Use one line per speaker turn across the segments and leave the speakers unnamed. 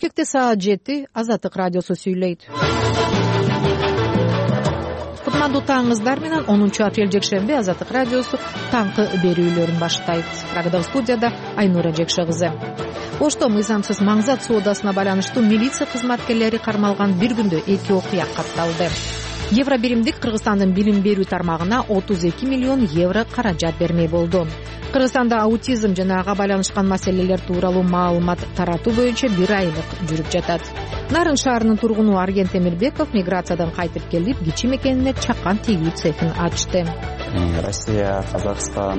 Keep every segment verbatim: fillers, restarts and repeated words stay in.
Келечекте саат жети Азаттык радиосу сүйлөйт. Кутмандуу таңыңыздар менен онунчу апрель жекшемби Азаттык радиосу таңкы берүүлөрүн баштайт. Рагадагы студияда Айнура Жекше кызы. Ошто мыйзамсыз маңзат соодасына байланыштуу милиция кызматкерлери кармалган бир күндө эки окуя катталды. Евро биримдик Кыргызстандын билим берүү тармагына отуз эки миллион евро каражат бермей болду. Кыргызстанда аутизм жана ага байланышкан маселелер тууралуу маалымат таратуу боюнча бир айлык жүрүп жатат. Нарын шаарынын тургуну Арген Темирбеков миграциядан кайтып келип, кичи мекенине чакан тигүү цехин ачты.
Россия, Казакстан,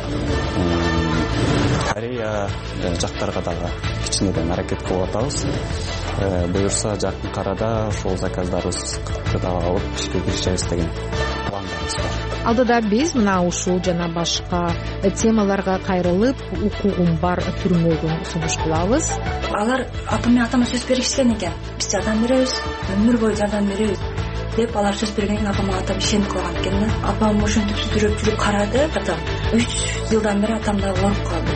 Корея жактарга дагы кичинеден аракет кылып атабыз. Буюрса жакын карада ошол заказдарыбызды дагы алып ишке киришебиз деген пландарыбыз бар.
Алдыда биз мына ушул жана башка темаларга кайрылып, укугум бар түрмөгүн сунуш кылабыз.
Алар апам менен атама сөз беришкен экен. Биз жардам беребиз, өмүр бою жардам беребиз деп алар сөз бергенин апама атам ишенип калган экен да. Апам ошентип сүрүп жүрүп карады, атам үч жылдан бери атам дагы ооруп калды.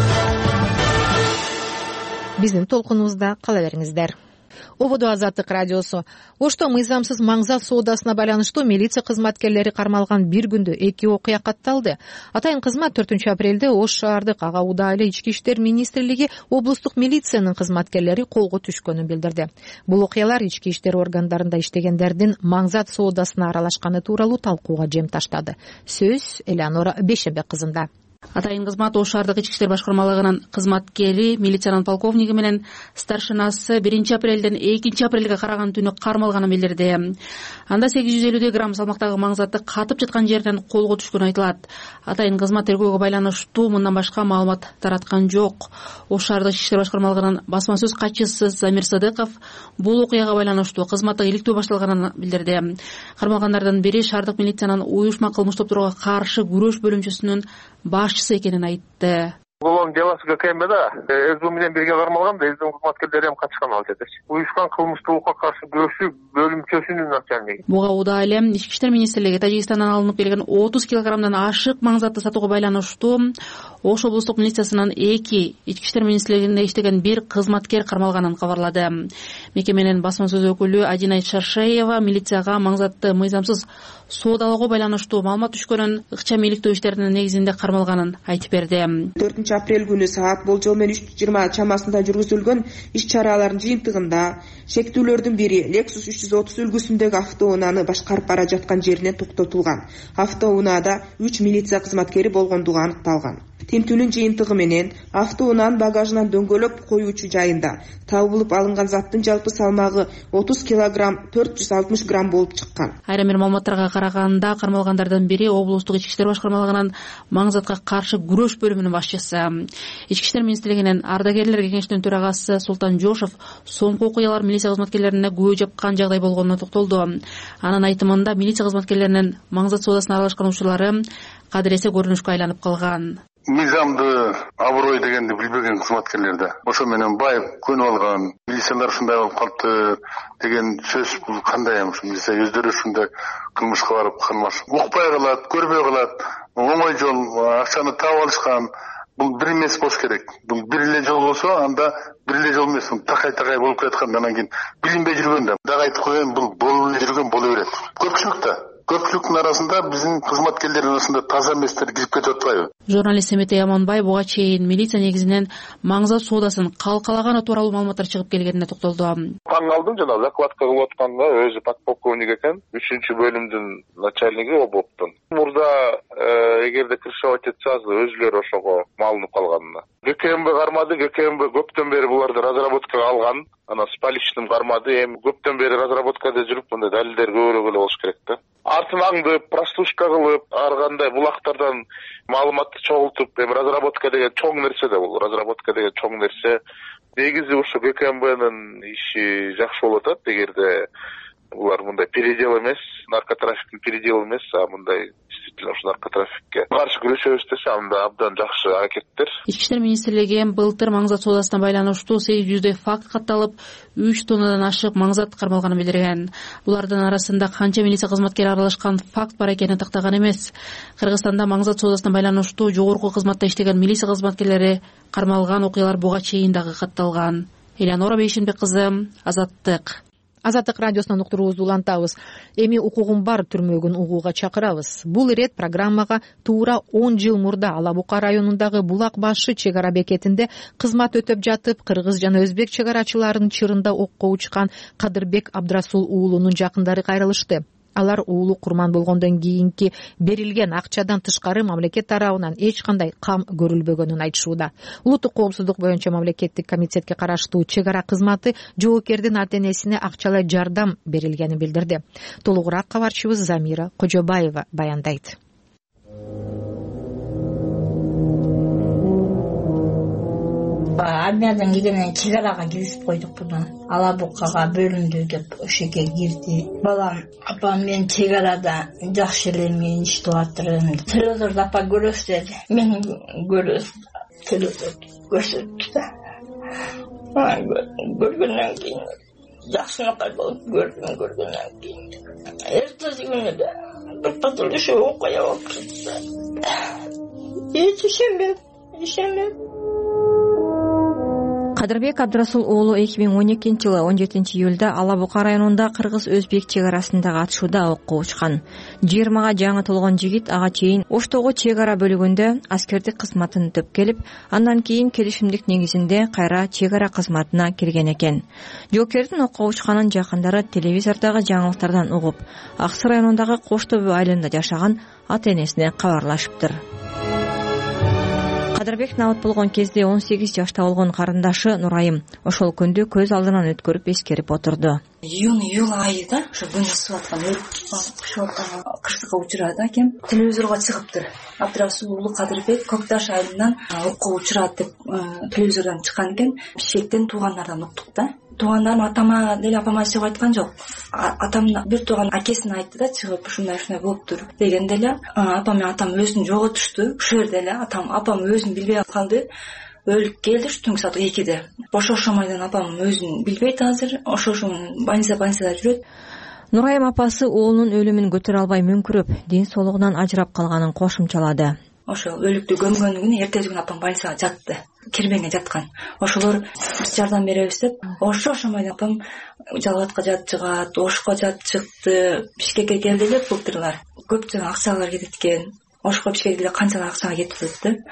Биздин толкунубузда кала бериңиздер. Ободо Азаттык радиосу. Ошто мыйзамсыз маңзат соодасына байланыштуу милиция кызматкерлери кармалган бир күндө эки окуя катталды. Атайын кызмат төртүнчү апрелде Ош шаардык ага удайлы ички иштер министрлиги облустук милициянын кызматкерлери колго түшкөнүн билдирди. Бул окуялар ички иштер органдарында иштегендердин маңзат соодасына аралашканы тууралуу талкууга жем таштады. Сөз Элеонора Бешебек кызында.
Атайын кызмат Ош шаардык ички иштер башкармалыгынын кызматкери, милициянын полковниги менен старшинасы биринчи апрелден экинчи апрелге караган түнү кармалганын билдирди. Анда сегиз жүз элүү грамм салмактагы маңзатты катып жаткан жерден колго түшкөнү айтылат. Атайын кызмат тергөөгө байланыштуу мындан башка маалымат тараткан жок. Ош шаардык ички иштер башкармалыгынын басма сөз катчысы Замир Садыков бул окуяга байланыштуу кызматтык иликтөө башталганын билдирди. Кармалгандардын бири шаардык милициянын уюшма кылмыш топторго каршы күрөш бөлүмчөсүнүн башчысы экенин айтты.
Улам деласы КМБ да СБУ менен бирге кармалган да СБУ кызматкерлери ham катышкан ал жерде. Уюшкан кылмыштуулукка каршы күрөшүү бөлүмчөсүнүн начальниги.
Буга удайлы ички иштер министрлиги Тажикстандан алынып келген отуз килограммдан ашык маңзатты сатууга байланыштуу Ош облустук милициясынын эки ички иштер министрлигинде иштеген бир кызматкер кармалганын кабарлады. Мекеменин басма сөз өкүлү Адина Шаршаева милицияга маңзатты мыйзамсыз соодалоого байланыштуу маалымат түшкөнүн, ыкчам иликтөө иштеринин негизинде кармалганын айтып берди.
төртүнчү апрель күнү саат болжол менен үч жыйырма чамасында жүргүзүлгөн иш-чаралардын жыйынтыгында шектүүлөрдүн бири Lexus үч жүз отуз үлгүсүндөгү автоунааны башкарып бара жаткан жеринен токтотулган. Автоунаада үч милиция кызматкери болгондугу аныкталган. Тинтүүнүн жыйынтыгы менен автоунаанын багажынан дөңгөлөк коюучу жайында табылып алынган заттын жалпы салмагы отуз килограмм төрт жүз алтымыш грамм болуп чыккан.
Айрым бир маалыматтарга караганда кармалгандардын бири облустук ички иштер башкармалыгынын маңзатка каршы күрөш бөлүмүнүн башчысы. Ички иштер министрлигинин ардагерлер кеңешинин төрагасы Султан Жошов соңку окуялар милиция кызматкерлерине күбө жапкан жагдай болгонуна токтолду. Анын айтымында милиция кызматкерлеринин маңзат соодасына аралашкан учурлары кадыресе көрүнүшкө айланып калган.
Мыйзамды, аброй дегенди билбеген кызматкерлерди ошо менен байып көнүп алган, милициялар ушундай болуп калыпты деген сөз бул кандай эми? Милиция өздөрү ушундай кылмышка барып кылмаш укпай калат, көрбөй калат, оңой жол акчаны таап алышкан. Бул бир эмес болуш керек. Бул бир эле жол болсо, анда бир эле жол эмес, такай-такай болуп кеткан, анан кийин билинбей жүргөндө дагы айтып коеюн, бул болуп эле жүргөн боло берет. Көпчүлүктө Көпчүлүктүн арасында биздин кызматкерлердин арасында таза эместер кирип кетип атпайбы?
Журналист Семетей Аманбай буга чейин милиция негизинен маңзат соодасын калкалаганы тууралуу маалыматтар чыгып келгенине токтолду.
Таң алдым, жана закладка кылып атканда өзү подполковник экен, үчүнчү бөлүмдүн начальниги облуктун. Мурда эгерде кыршабат этсе өзүлөрү ошого маалынып калганына. ГКМБ кармады, ГКМБ көптөн бери буларды разработкага алган. Анан с поличным кармады, эми көптөн бери разработкада жүрүп, мындай далилдер көбүрөөк эле болуш керек да. Артын аңды прослушка кылып, ар кандай булактардан маалыматты чогултуп, эми разработка деген чоң нерсе да бул. Разработка деген чоң нерсе. Негизи ушу ГКМБнын иши жакшы болот атат, эгерде булар мындай передел эмес, наркотрафиктин передел эмес, а мындай действительно ушу наркотрафикке каршы күрөшөбүз десе, анда абдан жакшы аракеттер.
Ички иштер министрлиги былтыр маңзат соодасына байланыштуу сегиз жүздөй факт катталып, үч тоннадан ашык маңзат кармалганын билдирген. Булардын арасында канча милиция кызматкери аралашкан факт бар экенин тактаган эмес. Кыргызстанда маңзат соодасына байланыштуу жогорку кызматта иштеген милиция кызматкерлери кармалган окуялар буга чейин дагы катталган. Элеонора Бейшенбек кызы, Азаттык.
Азаттык радиосунан уктуруубузду улантабыз. Эми укугум бар түрмөгүн угууга чакырабыз. Бул ирет программага туура он жыл мурда Ала Бука районундагы Булак башы чек ара бекетинде кызмат өтөп жатып, кыргыз жана өзбек чек арачыларынын чырында окко учкан Кадырбек Абдрасул уулунун жакындары кайрылышты. Алар уулу курман болгондон кийинки берилген акчадан тышкары мамлекет тарабынан эч кандай кам көрүлбөгөнүн айтышууда. Улуттук коопсуздук боюнча мамлекеттик комитетке караштуу чек ара кызматы жоокердин ата-энесине акчалай жардам берилгенин билдирди. Толугураак кабарчыбыз Замира Кожобаева баяндайт.
Армиядан келгенен чек арага киргизип койдук буну. Ала Букага бөлүндү деп ошо жерге кирди. Балам, апам мен чек арада жакшы эле мен иштеп атырмын. Телевизордо апа көрөсүз деди. Мен көрөсүм. Телевизорду көрсөттү. Көргөндөн кийин жакшынакай болуп көрдүм, көргөндөн кийин. Эртеси күнү да бир патруль ошо окуя болуп кетти. Эч ишенбедим, ишенбедим.
Кадырбек Абдрасул уулу эки миң он экинчи жылы он жетинчи июлда Ала Бука районунда кыргыз-өзбек чек арасындагы атышууда окко учкан. жыйырмага жаңы толгон жигит ага чейин Оштогу чек ара бөлүгүндө аскердик кызматын өтөп келип, андан кийин келишимдик негизинде кайра чек ара кызматына кирген экен. Жоокердин окко учканын жакындары телевизордогу жаңылыктардан угуп, Аксы районундагы Коштөбө айылында жашаган ата-энесине кабарлашыптыр. Кадырбек набыт болгон кезде он сегиз жашта болгон карындашы Нурайым ошол күндү көз алдынан өткөрүп эскерип отурду.
Июнь июль айында ошо күн ысып аткан ошол кырсыкка учурады экен. Телевизорго чыгыптыр. Абдрасул уулу Кадырбек Көк Таш айылынан окко учурат деп телевизордон чыккан экен. Бишкектен туугандардан уктук да. Туугандарым атама деле апама чыгып айткан жок. Атамдын бир тууган акесине айтты да, чыгып ушундай ушундай болуптур дегенде эле апам менен атам өзүн жоготушту. Ошол жерде эле атам апам өзүн билбей калды. Өлүп келди түнкү саат экиде. Бош ошомойдон апам өзүн билбейт азыр. Ошошун больница больницада жүрөт.
Нурайым апасы уулунун өлүмүн көтөрө албай мүңкүрөп, ден соолугунан ажырап калганын кошумчалады.
Ошо өлүктү көмгөн күнү эртеси күнү апам больницага жатты. Кирбеңге жаткан. Ошолор биз жардам беребиз деп, ошо ошомойдон апам Жалгатка жат чыгат, Ошко жат чыкты, Бишкекке келди деп былтырлар. Көптөгөн акчалар кетет экен. Ошко Бишкекке канчалык акчага кетип атты.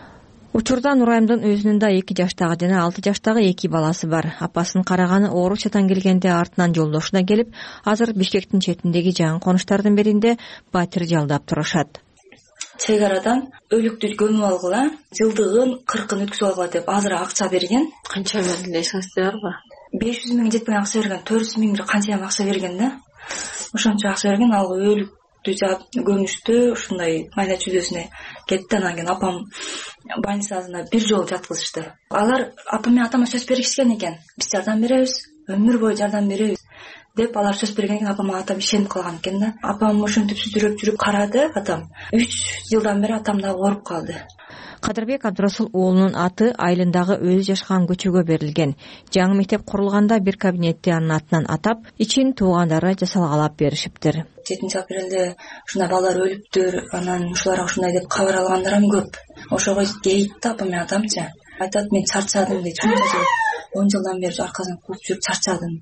Учурда Нурайымдын өзүнүн да эки жаштагы жана алты жаштагы эки баласы бар. Апасын караганы ооручадан келгенде артынан жолдошу да келип, азыр Бишкектин четиндеги жаңы конуштардын биринде батир жалдап турушат.
Чек арадан өлүктү көмүп алгыла, жылдыгын кыркын өткүзүп алгыла деп азыр акча берген.
Канча миң эсеңизде барбы?
беш жүз миң жетпеген акча берген, төрт жүз миң бир канча акча берген да. Ошончо акча берген, ал өлүктү жаап көмүштү, ушундай майда чүйдөсүнө кетти. Анан кийин апам больницасына бир жолу жаткызышты. Алар апам менен атама сөз беришкен экен. Биз жардам беребиз, өмүр бою жардам беребиз деп алар сөз берген экен. Апама атам ишенип калган экен да. Апам ошентип сүзүрөп жүрүп карады атам. үч жылдан бери атам да ооруп калды.
Кадырбек Абдрасул уулунун аты айылындагы өзү жашаган көчөгө берилген. Жаңы мектеп курулганда бир кабинетти анын атынан атап, ичин туугандары жасалгалап беришиптир.
жетинчи апрелде ушундай балдар өлүптүр, анан ушуларга ушундай деп кабар алгандарым көп. Ошого кейитти апам менен атамчы. Айтат, мен чарчадым дейт. он жылдан бери аркасынан кууп жүрүп чарчадым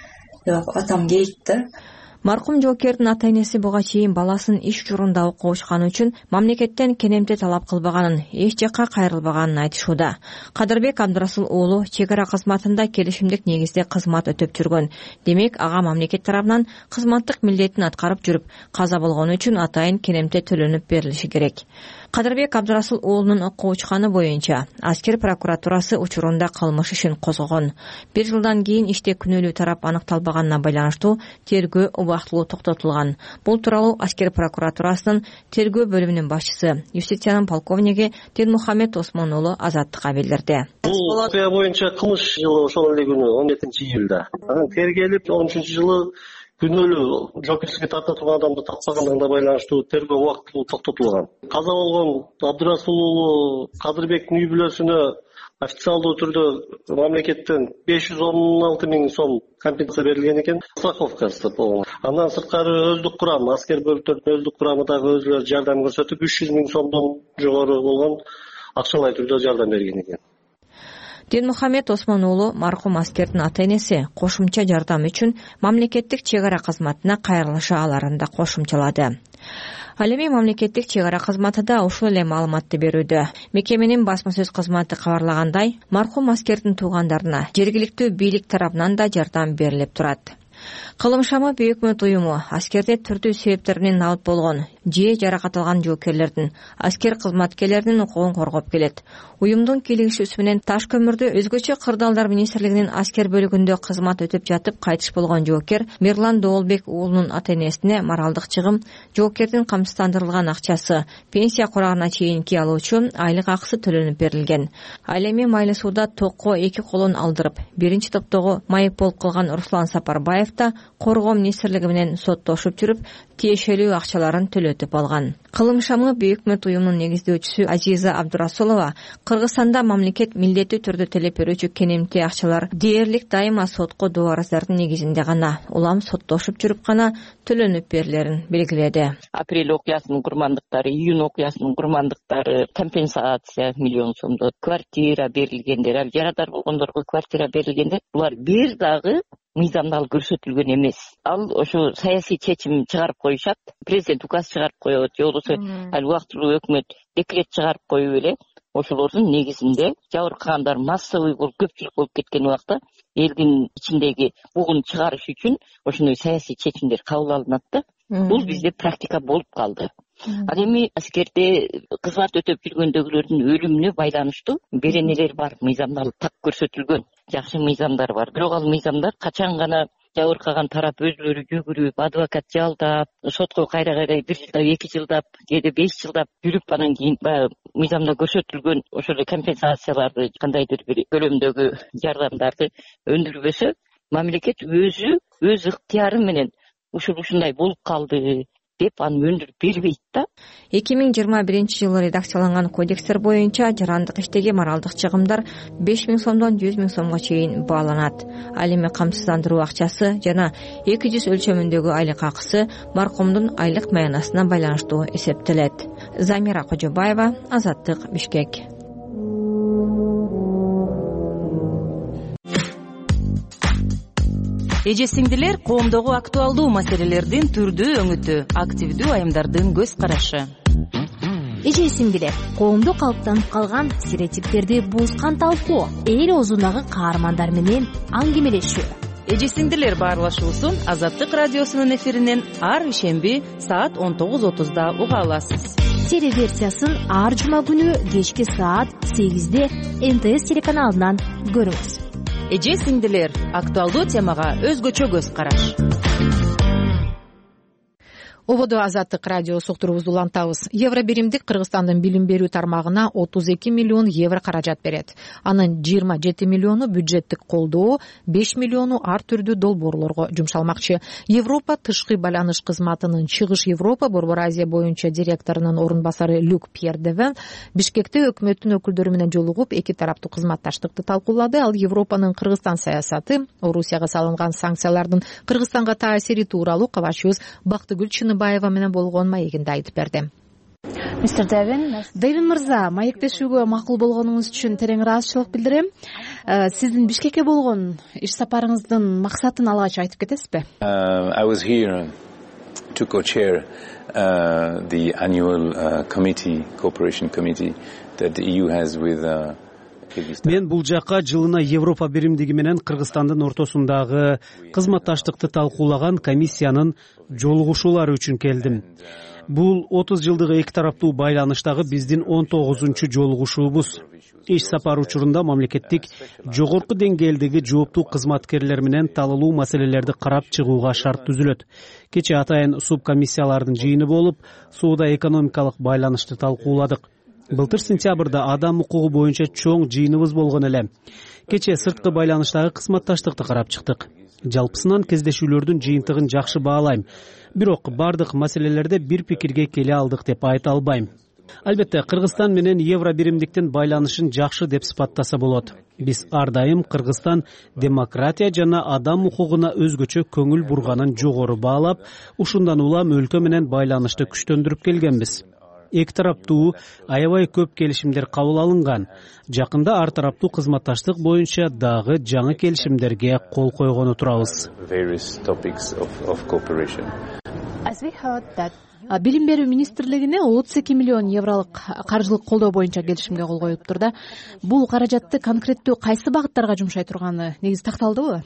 деп атам кейитти.
Маркум жоокердин ата-энеси буга чейин баласын иш учурунда окко учканы үчүн мамлекеттен кенемте талап кылбаганын, эч жакка кайрылбаганын айтышууда. Кадырбек Абдрасул уулу чек ара кызматында келишимдик негизде кызмат өтөп жүргөн. Демек, ага мамлекет тарабынан кызматтык милдетин аткарып жүрүп, каза болгону үчүн атайын кенемте төлөнүп берилиши керек. Кадырбек Абдрасул уулунун окко учканы боюнча аскер прокуратурасы учурунда кылмыш ишин козгогон. Бир жылдан кийин иште күнөөлүү тарап аныкталбаганына байланыштуу тергөө убактылуу токтотулган. Бул тууралуу аскер прокуратурасынын тергөө бөлүмүнүн башчысы, юстициянын полковниги Дилмухамед Осмон уулу Азаттыкка билдирди.
Бул окуя боюнча кылмыш жылы ошол эле күнү он жетинчи июлда анан тергелип он үчүнчү жылы күнөөлүү жоокерсизге тарта турган адамды таппаганлыгына байланыштуу тергөө убактылуу токтотулган. Каза болгон Абдрасул уулу Кадырбектин үй бүлөсүнө официалдуу түрдө мамлекеттен беш жүз он алты миң сом компенсация берилген экен, страховкасы болгон. Андан сырткары өздүк курам, аскер бөлүктөрдүн өздүк курамы дагы өзүлөрү жардам көрсөтүп үч жүз миң сомдон жогору болгон акчалай түрдө жардам берген экен.
Динмухамед Осмон уулу маркум аскердин ата-энеси кошумча жардам үчүн мамлекеттик чек ара кызматына кайрылыша аларын да кошумчалады. Ал эми мамлекеттик чек ара кызматы да ушул эле маалыматты берүүдө. Мекеменин басма сөз кызматы кабарлагандай, маркум аскердин туугандарына жергиликтүү бийлик тарабынан да жардам берилип турат. Кылымшама Бүйүк Өкмөт уюму аскерде түрдүү себептер менен алып болгон же жаракат алган жоокерлердин, аскер кызматкерлеринин укугун коргоп келет. Уюмдун кийлигишүүсү менен Таш көмүрдө өзгөчө кырдаалдар министрлигинин аскер бөлүгүндө кызмат өтүп жатып кайтыш болгон жоокер Мирлан Доолбек уулунун ата-энесине моралдык чыгым, жоокердин камсыздандырылган акчасы, пенсия курагына чейинки алуучу айлык акысы төлөнүп берилген. Ал эми Майлы сууда токко эки колун алдырып, биринчи топтогу майып болуп калган Руслан Сапарбаев да коргоо министрлиги менен соттошуп жүрүп, тиешелүү акчаларын төлөтүп алган. Кылымшамы Бүйүк Өкмөт уюмунун негиздөөчүсү Азиза Абдурасулова Кыргызстанда мамлекет милдеттүү түрдө төлөп берүүчү кенемти акчалар дээрлик дайыма сотко доо арыздардын негизинде гана, улам соттошуп жүрүп гана төлөнүп берилерин белгиледи.
Апрель окуясынын курмандыктары, июнь окуясынын курмандыктары компенсация миллион сомдо, квартира берилгендер, ал жарадар болгондорго квартира берилгендер, булар бир дагы мыйзамдалып көрсөтүлгөн эмес. Ал ошо саясий чечим чыгарып коюшат, президент указ чыгарып коет, же болбосо ал убактылуу өкмөт декрет чыгарып коюп эле ошолордун негизинде жабыркагандар массовый болуп көпчүлүк болуп кеткен убакта элдин ичиндеги бугун чыгарыш үчүн ошондой саясий чечимдер кабыл алынат да. Бул бизде практика болуп калды. Ал эми аскерде кызмат өтөп жүргөндөгүлөрдүн өлүмүнө байланыштуу беренелер бар, мыйзамдалып так көрсөтүлгөн жакшы мыйзамдар бар. Бирок ал мыйзамдар качан гана жабыркаган тарап өзлөрү жүгүрүп, адвокат жалдап, сотко кайра-кайра бир жылдап, эки жылдап, кээде беш жылдап жүрүп анан кийин баягы мыйзамда көрсөтүлгөн ошол эле компенсацияларды, кандайдыр бир көлөмдөгү жардамдарды өндүрбөсө, мамлекет өзү өз ыктыяры менен ушул ушундай болуп калды деп аны өндүрүп бербейт да.
эки миң жыйырма биринчи жылы редакцияланган кодекстер боюнча жарандык иштеги моралдык чыгымдар беш миң сомдон жүз миң сомго чейин бааланат. Ал эми камсыздандыруу акчасы жана эки жүз өлчөмүндөгү айлык акысы маркумдун айлык маянасына байланыштуу эсептелет. Замира Кожобаева, Азаттык, Бишкек.
Эже сиңдилер, коомдогу актуалдуу маселелердин түрдүү өңүтү, активдүү айымдардын көз карашы.
Эже сиңдилер, коомдо калыптанып калган стереотиптерди бузган талкуу, эл оозундагы каармандар менен аңгемелешүү.
Эже сиңдилер баарлашуусун Азаттык радиосунун эфиринен ар ишемби саат он тогуз отузда уга аласыз.
Телеверсиясын ар жума күнү кечки саат сегизде эн тэ эс телеканалынан көрүңүз.
Эже сиңдилер, актуалдуу темага өзгөчө көз караш.
Ободо Азаттык радиосу уктуруубузду улантабыз. Евробиримдик Кыргызстандын билим берүү тармагына отуз эки миллион евро каражат берет. Анын жыйырма жети миллиону бюджеттик колдоо, беш миллиону ар түрдүү долбоорлорго жумшалмакчы. Европа тышкы байланыш кызматынын Чыгыш Европа Борбор Азия боюнча директорунун орун басары Люк Пьердевен Бишкекте өкмөттүн өкүлдөрү менен жолугуп эки тараптуу кызматташтыкты талкуулады. Ал Европанын Кыргызстан саясаты, Орусияга салынган санкциялардын Кыргызстанга таасири тууралуу кабарчыбыз Бактыгүл Чыныбаева менен болгон маегинде айтып берди.
мистер Девин, Девин мырза, маектешүүгө макул болгонуңуз үчүн терең ыраазычылык билдирем. Сиздин Бишкекке болгон иш сапарыңыздын максатын алгач айтып кетесизби?
I was here to co-chair uh, the annual uh, committee, cooperation committee that the E U has with uh,
Мен бул жакка жылына Европа биримдиги менен Кыргызстандын ортосундагы кызматташтыкты талкуулаган комиссиянын жолугушуулары үчүн келдим. Бул отуз жылдык эки тараптуу байланыштагы биздин он тогузунчу жолугушуубуз. Иш сапар учурунда мамлекеттик жогорку деңгээлдеги жооптуу кызматкерлер менен талалуу маселелерди карап чыгууга шарт түзүлөт. Кечээ атайын субкомиссиялардын жыйыны болуп, соода экономикалык байланышты талкууладык. Былтыр сентябрда адам укугу боюнча чоң жыйыныбыз болгон эле. Кечээ сырткы байланыштагы кызматташтыкты карап чыктык. Жалпысынан кездешүүлөрдүн жыйынтыгын жакшы баалайм. Бирок бардык маселелерде бир пикирге келе алдык деп айта албайм. Албетте, Кыргызстан менен евробиримдиктин байланышын жакшы деп сыпаттаса болот. Биз ар дайым Кыргызстан демократия жана адам укугуна өзгөчө көңүл бурганын жогору баалап, ушундан улам өлкө менен байланышты күчтөндүрүп келгенбиз. эки тараптуу аябай көп келишимдер кабыл алынган. Жакында ар тараптуу кызматташтык боюнча дагы жаңы келишимдерге кол койгону турабыз.
Билим берүү министрлигине отуз эки миллион евролук каржылык колдоо боюнча келишимге кол коюлуптур да. Бул каражатты конкреттүү кайсы багыттарга жумшай турганы негизи такталдыбы?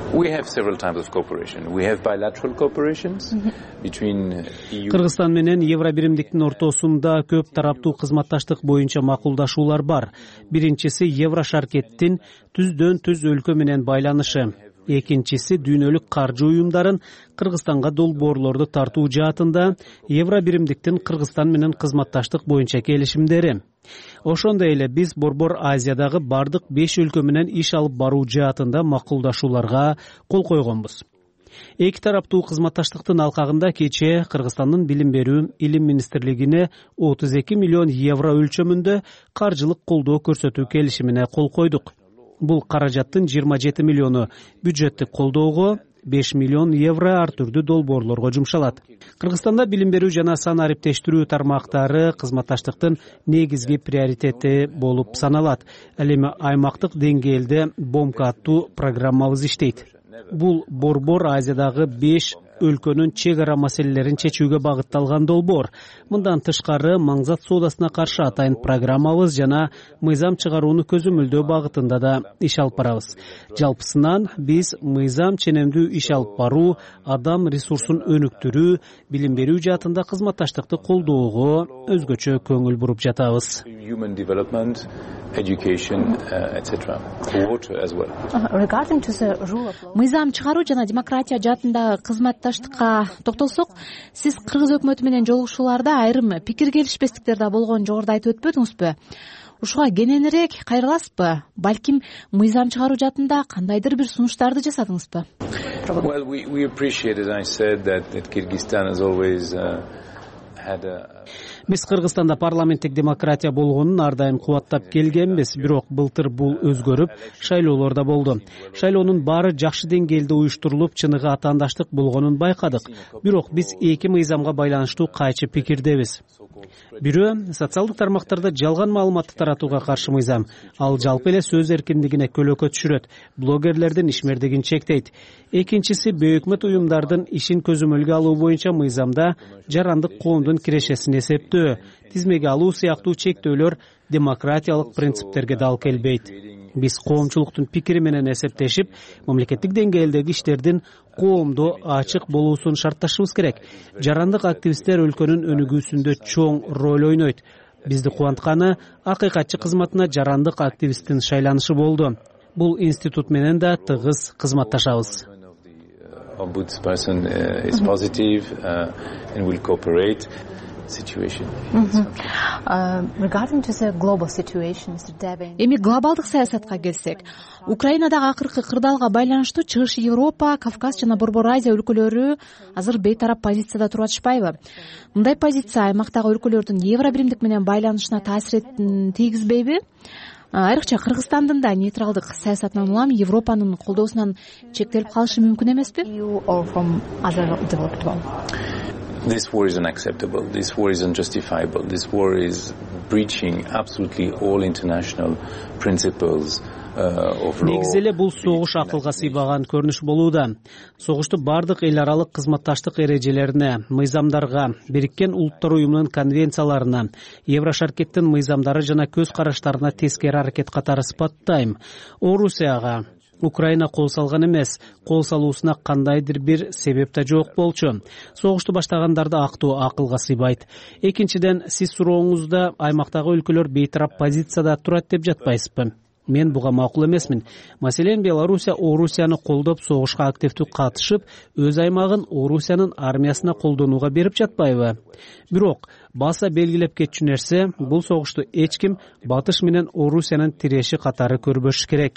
Кыргызстан менен Евробиримдиктин ортосунда көп тараптуу кызматташтык боюнча макулдашуулар бар. Биринчиси Еврошаркеттин түздөн түз өлкө менен байланышы. Экинчиси дүйнөлүк каржы уюмдарын Кыргызстанга долбоорлорду тартуу жаатында Евробиримдиктин Кыргызстан менен кызматташтык боюнча келишимдери. Ошондой эле биз Борбор Азиядагы бардык беш өлкө менен иш алып баруу жаатында макулдашууларга кол койгонбуз. Эки тараптуу кызматташтыктын алкагында кечээ Кыргызстандын билим берүү илим министрлигине отуз эки миллион евро өлчөмүндө каржылык колдоо көрсөтүү келишимине кол койдук. Бул каражаттын жыйырма жети миллиону бюджеттик колдоого, беш миллион евро ар түрдүү долбоорлорго жумшалат. Кыргызстанда билим берүү жана сан ариптештирүү тармактары кызматташтыктын негизги приоритети болуп саналат. Ал эми аймактык деңгээлде БОМК аттуу программабыз иштейт. Бул Борбор Азиядагы беш өлкөнүн чек ара маселелерин чечүүгө багытталган долбоор. Мындан тышкары маңзат соодасына каршы атайын программабыз жана мыйзам чыгарууну көзөмөлдөө багытында да иш алып барабыз. Жалпысынан биз мыйзам ченемдүү иш алып баруу, адам ресурсун өнүктүрүү, билим берүү жаатында кызматташтыкты колдоого өзгөчө көңүл буруп жатабыз.
Мыйзам чыгаруу жана демократия жаатында кызматташтыкка токтолсок, сиз Кыргыз өкмөтү менен жолугушууларда айрым пикир келишпестиктер да болгонун жогоруда айтып өтпөдүңүзбү? Ушуга кененирээк кайрыласызбы? Балким мыйзам чыгаруу жаатында кандайдыр бир сунуштарды жасадыңызбы?
Биз Кыргызстанда парламенттик демократия болгонун ар дайым кубаттап келгенбиз, бирок былтыр бул өзгөрүп, шайлоолор да болду. Шайлоонун баары жакшы деңгээлде уюштурулуп, чыныгы атаандаштык болгонун байкадык. Бирок биз эки мыйзамга байланыштуу кайчы пикирдебиз. Бирөө социалдык тармактарда жалган маалыматты таратууга каршы мыйзам. Ал жалпы эле сөз эркиндигине көлөкө түшүрөт, блогерлердин ишмердигин чектейт. Экинчиси бейөкмөт уюмдардын ишин көзөмөлгө алуу боюнча мыйзамда жарандык коомдун кирешесин эсептөө, тизмеге алуу сыяктуу чектөөлөр демократиялык принциптерге дал келбейт. Биз коомчулуктун пикири менен эсептешип, мамлекеттик деңгээлдеги иштердин коомдо ачык болуусун шартташыбыз керек. Жарандык активисттер өлкөнүн өнүгүүсүндө чоң роль ойнойт. Бизди кубантканы акыйкатчы кызматына жарандык активисттин шайланышы болду. Бул институт менен да тыгыз кызматташабыз.
Эми глобалдык саясатка келсек, Украинадагы акыркы кырдаалга байланыштуу Чыгыш Европа, Кавказ жана Борбор Азия өлкөлөрү азыр бейтарап позицияда туруп атышпайбы? Мындай позиция аймактагы өлкөлөрдүн Евробиримдик менен байланышына таасир тийгизбейби? Айрыкча Кыргызстандын да нейтралдык саясатынан улам Европанын колдоосунан чектелип калышы мүмкүн эмеспи?
This war is unacceptable. This war is unjustifiable. This war is breaching absolutely all international principles of law.
Негизи эле бул согуш акылга сыйбаган көрүнүш болууда. Согушту бардык эл аралык кызматташтык эрежелерине, мыйзамдарга, Бириккен Улуттар уюмунун конвенцияларына, Еврошаркеттин мыйзамдары жана көз караштарына тескери аракет катары сыпаттайм. Орусияга Украина кол салган эмес, кол салуусуна кандайдыр бир себеп да жок болчу. Согушту баштагандарды актоо акылга сыйбайт. Экинчиден, сиз сурооңузда аймактагы өлкөлөр бейтарап позицияда турат деп жатпайсызбы? Мен буга макул эмесмин. Маселен, Белоруссия Орусияны колдоп, согушка активдүү катышып, өз аймагын Орусиянын армиясына колдонууга берип жатпайбы? Бирок, баса белгилеп кетчү нерсе, бул согушту эч ким Батыш менен Орусиянын тиреши катары көрбөш керек.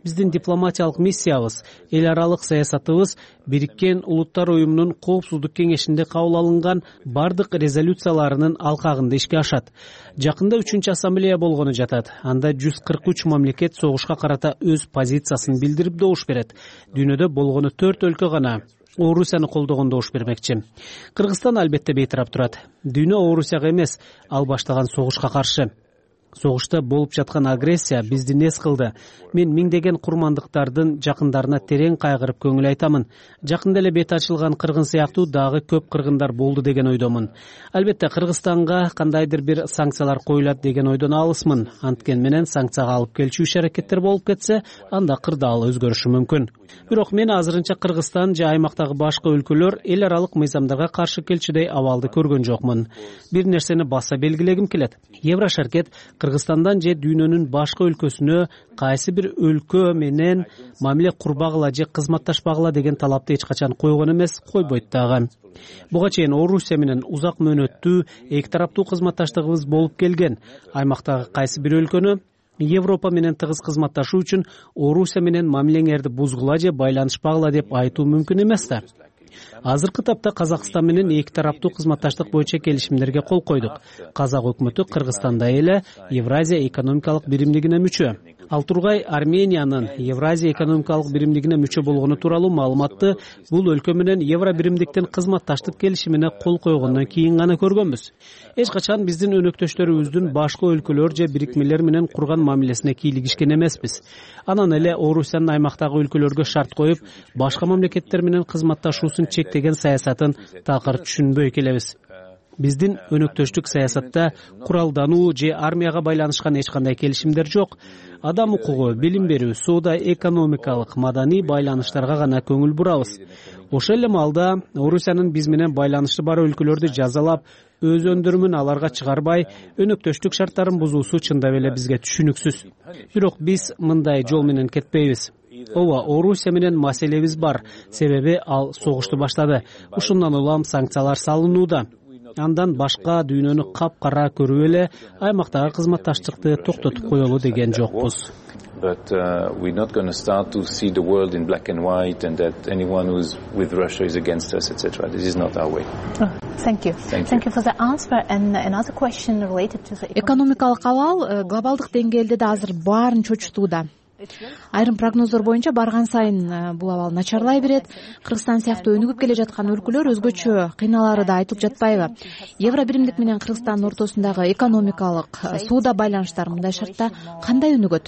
биздин дипломатиялык миссиябыз, эл аралык саясатыбыз Бириккен Улуттар уюмунун Коопсуздук кеңешинде кабыл алынган бардык резолюцияларынын алкагында ишке ашат. Жакында үчүнчү ассамблея болгону жатат. Анда жүз кырк үч мамлекет согушка карата өз позициясын билдирип добуш берет. Дүйнөдө болгону төрт өлкө гана Орусияны колдогон добуш бермекчи. Кыргызстан албетте бейтарап турат. Дүйнө Орусияга эмес, ал баштаган согушка каршы. Согушта болуп жаткан агрессия бизди нес кылды. Мен миңдеген курмандыктардын жакындарына терең кайгырып көңүл айтамын. Жакында эле бет ачылган кыргын сыяктуу дагы көп кыргындар болду деген ойдомун. Албетте Кыргызстанга кандайдыр бир санкциялар коюлат деген ойдон алысмын. Анткени менен санкцияга алып келчү иш-аракеттер болуп кетсе, анда кырдаал өзгөрүшү мүмкүн. Бирок мен азырынча Кыргызстан же аймактагы башка өлкөлөр эл аралык мыйзамдарга каршы келчүдөй абалды көргөн жокмун. Бир нерсени баса белгилегим келет. Еврошаркет Кыргызстандан же дүйнөнүн башка өлкөсүнө кайсы бир өлкө менен мамиле курбагыла же кызматташпагыла деген талапты эч качан койгон эмес, койбойт дагы. Буга чейин Орусия менен узак мөөнөттүү эки тараптуу кызматташтыгыбыз болуп келген. Аймактагы кайсы бир өлкөнү Европа менен тыгыз кызматташуу үчүн Орусия менен мамилеңерди бузгула же байланышпагыла деп айтуу мүмкүн эмес да. Азыркы тапта Казакстан менен эки тараптуу кызматташтык боюнча келишимдерге кол койдук. Казак өкмөтү Кыргызстанда эле Евразия экономикалык биримдигине мүчө. Ал тургай Армениянын Евразия экономикалык биримдигине мүчө болгону тууралуу маалыматты бул өлкө менен Евро биримдиктин кызматташтык келишимине кол койгондон кийин гана көргөнбүз. Эч качан биздин өнөктөштөрүбүздүн башка өлкөлөр же бирикмелер менен курган мамилесине кийлигишкен эмеспиз. Анан эле Орусиянын аймактагы өлкөлөргө шарт коюп, башка мамлекеттер менен кызматташуусун чектеген саясатын такыр түшүнбөй келебиз. Биздин өнөктөштүк саясатта куралдануу же армияга байланышкан эч кандай келишимдер жок. Адам укугу, билим берүү, соода, экономикалык, маданий байланыштарга гана көңүл бурабыз. Ошол эле маалда Орусиянын биз менен байланышы бар өлкөлөрдү жазалап, өз өндүрүмүн аларга чыгарбай, өнөктөштүк шарттарын бузуусу чындап эле бизге түшүнүксүз. Бирок биз мындай жол менен кетпейбиз. Ооба, Орусия менен маселебиз бар, себеби ал согушту баштады. Ушундан улам санкциялар салынууда. Андан башка дүйнөнү капкара көрүп эле аймактагы кызматташтыкты токтотуп коелу деген жокпуз.
But uh, we're not going to start to see the world in black and white and that anyone who's with Russia is against us, et cetera. This is not our way.
Oh, thank you. Thank, thank you. you for the answer. And another question related to the
экономикалык абал глобалдык деңгээлде да азыр баарын чочутууда. Айрым прогноздор боюнча барган сайын бул абал начарлай берет. Кыргызстан сыяктуу өнүгүп келе жаткан өлкөлөр өзгөчө кыйналары да айтылып жатпайбы? Евро биримдик менен Кыргызстандын ортосундагы экономикалык, соода байланыштар мындай шартта кандай өнүгөт?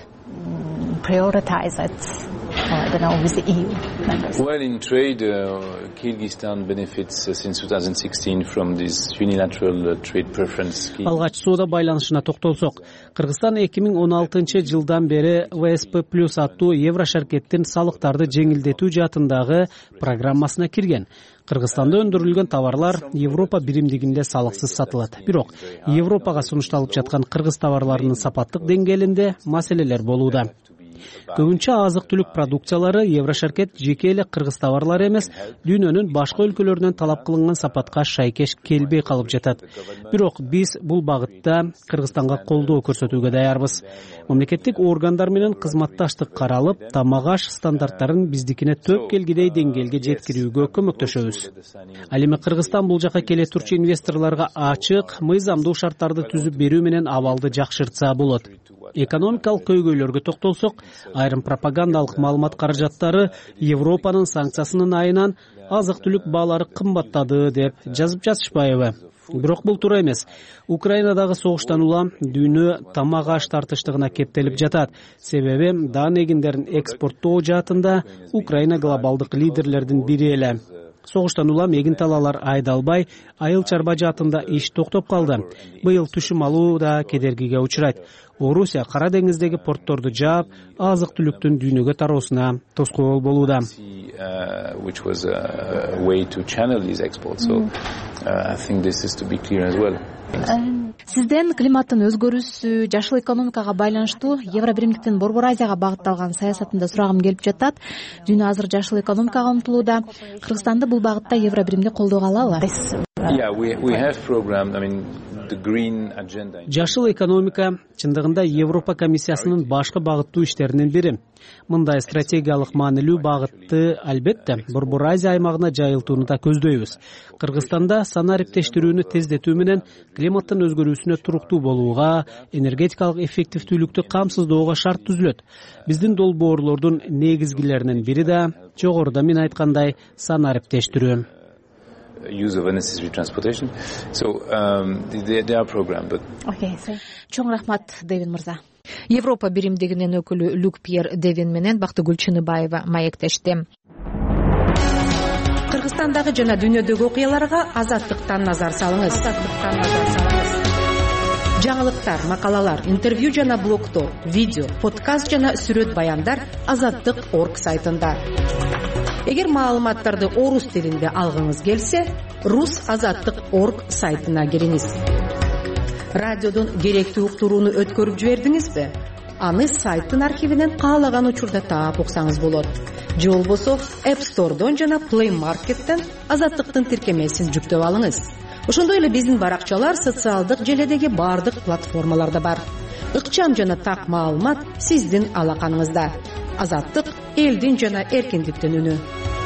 Prioritize it, I don't know, with the E U members.
Well, in trade, uh, Kyrgyzstan benefits uh, since twenty sixteen from this unilateral uh, trade preference scheme.
Алгач соода байланышына токтолсок, Кыргызстан эки миң он алтынчы жылдан бери вэ эс пэ плюс аттуу Еврошаркеттин салыктарды жеңилдетүү жаатындагы программасына кирген. Кыргызстанда өндүрүлгөн товарлар Европа биримдигинде салыксыз сатылат. Бирок Европага сунушталып жаткан кыргыз товарларынын сапаттык деңгээлинде маселелер болууда. Көбүнчө азык-түлүк продукциялары Еврошаркет жеке эле кыргыз товарлары эмес, дүйнөнүн башка өлкөлөрүнөн талап кылынган сапатка шайкеш келбей калып жатат. Бирок биз бул багытта Кыргызстанга колдоо көрсөтүүгө даярбыз. Мамлекеттик органдар менен кызматташтык каралып, тамак аш стандарттарын биздикине төп келгидей деңгээлге жеткирүүгө көмөктөшөбүз. Ал эми Кыргызстан бул жака келе турчу инвесторлорго ачык, мыйзамдуу шарттарды түзүп берүү менен абалды жакшыртса болот. Экономикалык көйгөйлөргө токтолсок, айрым пропагандалык маалымат каражаттары Европанын санкциясынын айынан азык-түлүк баалары кымбаттады деп жазып жатышпайбы? Бирок бул туура эмес. Украинадагы согуштан улам дүйнө тамак аш тартыштыгына кептелип жатат. Себеби даан эгиндерин экспорттоо жаатында Украина глобалдык лидерлердин бири эле. Согуштан улам эгин талаалар айдалбай, айыл чарба жаатында иш токтоп калды. Быйыл түшүм алуу да кедергиге учурайт. Орусия Кара деңиздеги портторду жаап, азык-түлүктүн дүйнөгө тароосуна тоскоол болууда.
Which was a way to channel these exports. So uh, I think this is to be clear as well.
Сизден климаттын өзгөрүүсү, жашыл экономикага байланыштуу Евро биримдиктин Борбор Азияга багытталган саясатында сурагым келип жатат. Дүйнө азыр жашыл экономикага умтулууда. Кыргызстанды бул багытта Евро биримди колдоого алабы?
Yeah, we we have programmed. I mean,
жашыл экономика чындыгында Европа комиссиясынын башкы багыттуу иштеринин бири. Мындай стратегиялык маанилүү багытты албетте Борбор Азия аймагына жайылтууну да көздөйбүз. Кыргызстанда санариптештирүүнү тездетүү менен климаттын өзгөрүүсүнө туруктуу болууга, энергетикалык эффективдүүлүктү камсыздоого шарт түзүлөт. Биздин долбоорлордун негизгилеринин бири да жогоруда мен айткандай санариптештирүү.
Use of unnecessary transportation. So um, they, they are programmed, but.
Okay, so чоң рахмат, Девин мырза.
Европа биримдигинин өкүлү Люк Пьер Девин менен Бактыгүл Чыныбаева маектешти. Кыргызстандагы жана дүйнөдөгү окуяларга азаттыктан назар салыңыз. Азаттыктан назар салыңыз. Жаңылыктар, макалалар, интервью жана блогтор, видео, подкаст жана сүрөт баяндар азаттык точка орг сайтында. Эгер маалыматтарды орус тилинде алгыңыз келсе, рус азаттык точка орг сайтына кириңиз. Радиодон керектүү уктурууну өткөрүп жибердиңизби? Аны сайттын архивинен каалаган учурда таап уксаңыз болот. Же болбосо App Store'дон жана Play Market'тен азаттыктын тиркемесин жүктөп алыңыз. Ошондой эле биздин баракчалар социалдык желедеги бардык платформаларда бар. Ыкчам жана так маалымат сиздин алаканыңызда. Азаттык элдин жана эркиндиктин үнү.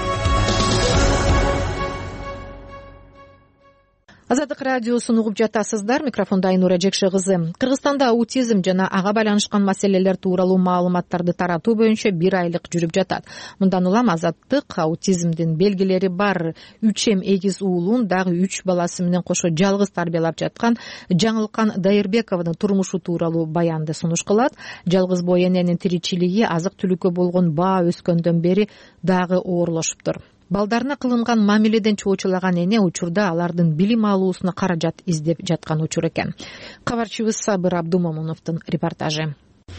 Азаттык радиосун угуп жатасыздар. Микрофондо Айнура Жекше кызы. Кыргызстанда аутизм жана ага байланышкан маселелер тууралуу маалыматтарды таратуу боюнча бир айлык жүрүп жатат. Мындан улам азаттык аутизмдин белгилери бар үч эм эгиз уулун дагы үч баласы менен кошо жалгыз тарбиялап жаткан Жаңылкан Дайырбековдун турмушу тууралуу баянды сунуш кылат. Жалгыз бой эненин тиричилиги азык түлүккө болгон баа өскөндөн бери дагы оорлошуптур. Балдарына кылынган мамиледен чоочулаган эне учурда алардын билим алуусуна каражат издеп жаткан учур экен. Кабарчыбыз Сабыр Абдумомуновдун репортажы.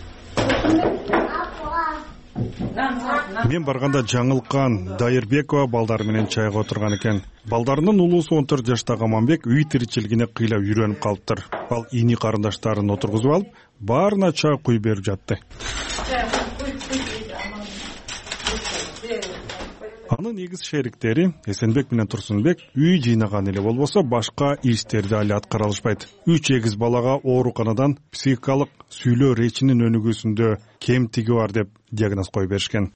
Мен барганда Жаңылкан Дайырбекова балдары менен чайга отурган экен. Балдарынын улуусу он төрт жаштагы Аманбек үй тиричилигине кыйлап үйрөнүп калыптыр. Ал ини карындаштарын отургузуп алып, баарына чай куюп берип жатты. Анын негиз шериктери Эсенбек менен Турсунбек үй жыйнаган эле болбосо башка иштерди али аткара алышпайт. Үч эгиз балага ооруканадан психикалык сүйлөө речинин өнүгүүсүндө кемтиги бар деп диагноз коюп беришкен.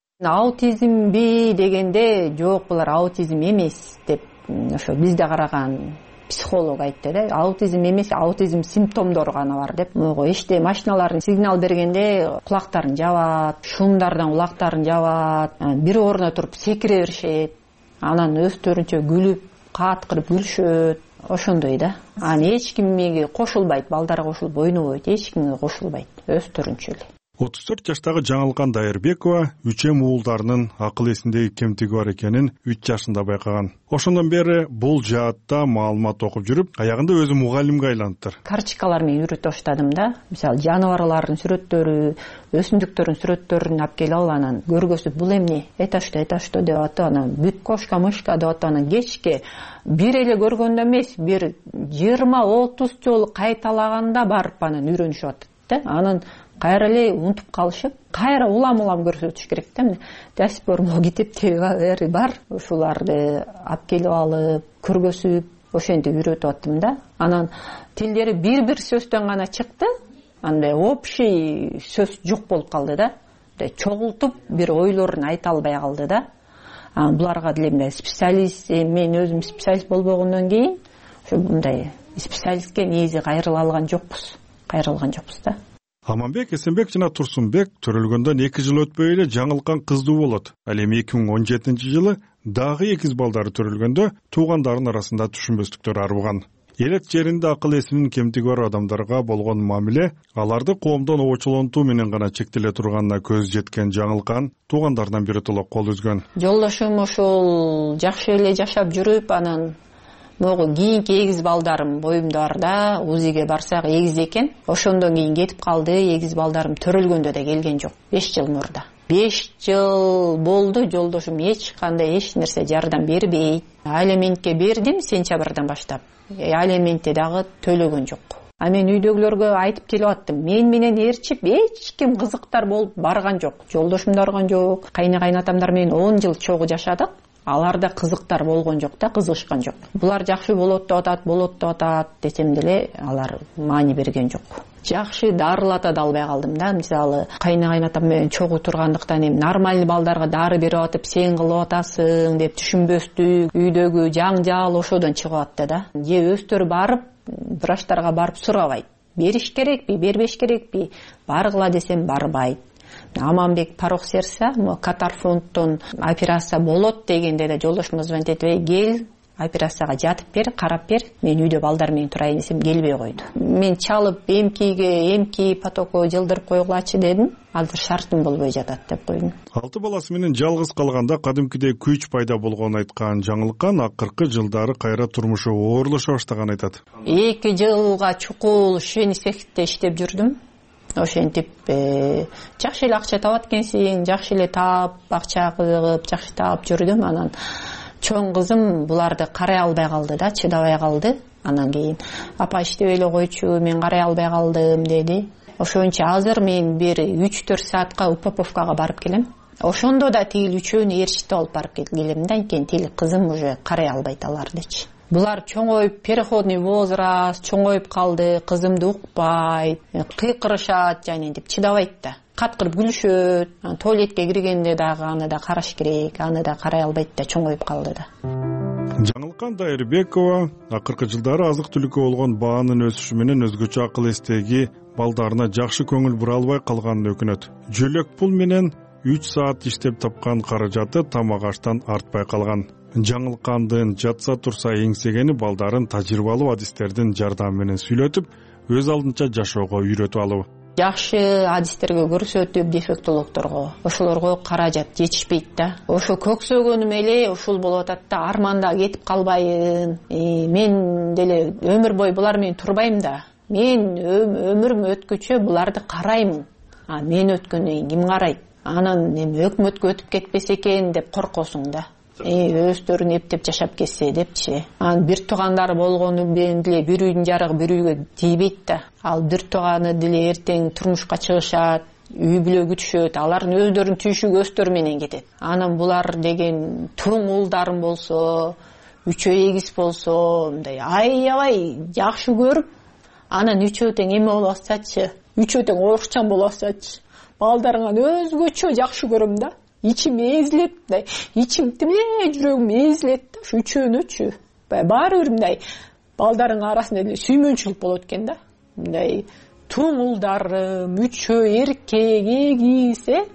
Аутизмби дегенде жок, булар аутизм эмес деп ошо бизде караган психолог айтты да. Аутизм эмес, аутизм симптомдору гана бар деп. Могу иште машиналардын сигнал бергенде кулактарын жабат, шумдардан кулактарын жабат, бир орунда туруп секире беришет, анан өздөрүнчө күлүп, кааткырып күлүшөт, ошондой да. Аны эч кимге кошулбайт, балдарга кошулуп ойнобойт, эч кимге кошулбайт, өздөрүнчө эле.
отуз төрт жаштагы Жаңылкан Дайырбекова үч эм уулдарынын акыл эсиндеги кемтиги бар экенин үч жашында байкаган. Ошондон бери бул жаатта маалымат окуп жүрүп, аягында өзү мугалимге айланыптыр.
Карточкалар менен үйрөтө баштадым да. Мисалы, жаныбарлардын сүрөттөрү, өсүмдүктөрдүн сүрөттөрүн алып келип алып, анан көргөзүп, бул эмне? Это что, это что деп атып, анан бүт кошка, мышка деп атып, анан кечке бир эле көргөндө эмес, бир жыйырма отуз жолу кайталаганда барып анан үйрөнүшүп атат да. Анан кайра эле унутуп калышып, кайра улам-улам көрсөтүш керек да. До сих пор могу китептери бар. Ушуларды алып келип алып, көргөзүп, ошентип үйрөтүп аттым да. Анан тилдери бир-бир сөздөн гана чыкты. Андай общий сөз жок болуп калды да. Чогултуп бир ойлорун айта албай калды да. Анан буларга деле специалист, мен өзүм специалист болбогондон кийин ошо мындай специалистке негизи кайрыла алган жокпуз. Кайрыла алган жокпуз да.
Аманбек, Эсенбек жана Турсунбек төрөлгөндөн эки жыл өтпөй эле Жаңылкан кыздуу болот. Ал эми эки миң он жетинчи жылы дагы экиз балдары төрөлгөндө туугандарынын арасында түшүнбөстүктөр арбыган. Элек жеринде акыл эсинин кемтиги бар адамдарга болгон мамиле аларды коомдон обочолонтуу менен гана чектеле турганына көз жеткен Жаңылкан туугандарынан биротоло кол үзгөн.
Жолдошум ошол жакшы эле жашап жүрүп, анан могу кийинки эгиз балдарым боюмда бар да, УЗИге барсак эгиз экен. Ошондон кийин кетип калды, эгиз балдарым төрөлгөндө да келген жок. беш жыл мурда. беш жыл болду, жолдошум эч кандай эч нерсе жардам бербейт. Алиментке бердим сентябрдан баштап. Алиментти дагы төлөгөн жок. А мен үйдөгүлөргө айтып келип аттым. Мен менен ээрчип эч ким кызыктар болуп барган жок. Жолдошум да барган жок. Кайны кайнатамдар менен он жыл чогуу жашадык. аларда кызыктар болгон жок да, кызыгышкан жок. Булар жакшы болот деп атат, болот деп атат десем деле алар маани берген жок. Жакшы дарылата да албай калдым да. Мисалы, кайна кайнатам менен чогуу тургандыктан эми нормалдуу балдарга дары берип атып, сен кылып атасың деп түшүнбөстүк, үйдөгү жаңжал ошодон чыгып атты да. Же өздөрү барып, врачтарга барып сурабайт. Бериш керекпи, бербеш керекпи? Баргыла десем барбайт. Аманбек Парох Серса, Катар фонддон операция болот дегенде да жолдошумуз айтып, "Эй, кел, операцияга жатып бер, карап бер, мен үйдө балдар менен турайын" десем келбей койду. Мен чалып эмкиге, эмки потоко жылдырып койгулачы дедим. Азыр шартым болбой жатат деп койдум.
Алты баласы менен жалгыз калганда кадимкидей күч пайда болгонун айткан Жаңылкан акыркы жылдары кайра турмушу оорлоша баштаганын айтат.
эки жылга чукул швейный цехте иштеп жүрдүм. Ошентип жакшы эле акча табат экенсиң, жакшы эле таап, акча кызыгып, жакшы таап жүрдүм. Анан чоң кызым буларды карай албай калды да, чыдабай калды. Анан кийин апа иштебей эле койчу, мен карай албай калдым деди. Ошончо азыр мен бир үч төрт саатка Упаковкага барып келем. Ошондо да тигил үчөөнү ээрчитип алып барып келем да, анткени тигил кызым уже карай албайт алардычы. Булар чоңоюп, переходный возраст, чоңоюп калды, кызымды укпайт, кыйкырышат, жана деп чыдабайт да. Каткырып күлүшөт, туалетке киргенде дагы аны да караш керек, аны да карай албайт да, чоңоюп калды да.
Жаңылкан Дайырбекова акыркы жылдары азык-түлүккө болгон баанын өсүшү менен өзгөчө акыл эстеги балдарына жакшы көңүл бура албай калганын өкүнөт. Жөлөк пул менен үч саат иштеп тапкан каражаты тамак аштан артпай калган. Жаңылкандын жатса турса эңсегени балдарын тажрыйбалуу адистердин жардамы менен сүйлөтүп, өз алдынча жашоого үйрөтүп алуу.
Жакшы адистерге көрсөтүп, дефектологдорго, ошолорго каражат жетишпейт да. Ошо көксөгөнүм эле ушул болуп атат да, арманда кетип калбайын. Э, мен деле өмүр бою булар менен турбайм да. Мен өмүрүм өткүчө буларды караймын. А мен өткөндөн кийин ким карайт? Анан эми өкмөткө өтүп кетпесе экен деп коркосуң да. Э, өздөрүн эптеп жашап кетсе депчи. Анан бир туугандары болгону менен деле бир үйдүн жарыгы бир үйгө тийбейт да. Ал бир тууганы деле эртең турмушка чыгышат, үй бүлө күтүшөт, алардын өздөрүнүн түйшүгү өздөрү менен кетет. Анан булар деген туң уулдарым болсо, үчөө эгиз болсо, мындай аябай жакшы көрүп, анан үчөө тең эме болуп атсачы, үчөө тең оорукчан болуп атсачы, балдарыңан өзгөчө жакшы көрөм да. Ичим эзилет, мындай, ичим тимээ жүрөгүм эзилет да, ушу үчөөнүчү. Баары бир мындай балдардын арасында эле сүймөнчүлүк болот экен да. Мындай туң уулдарым, үчөө эркек, эгиз, э?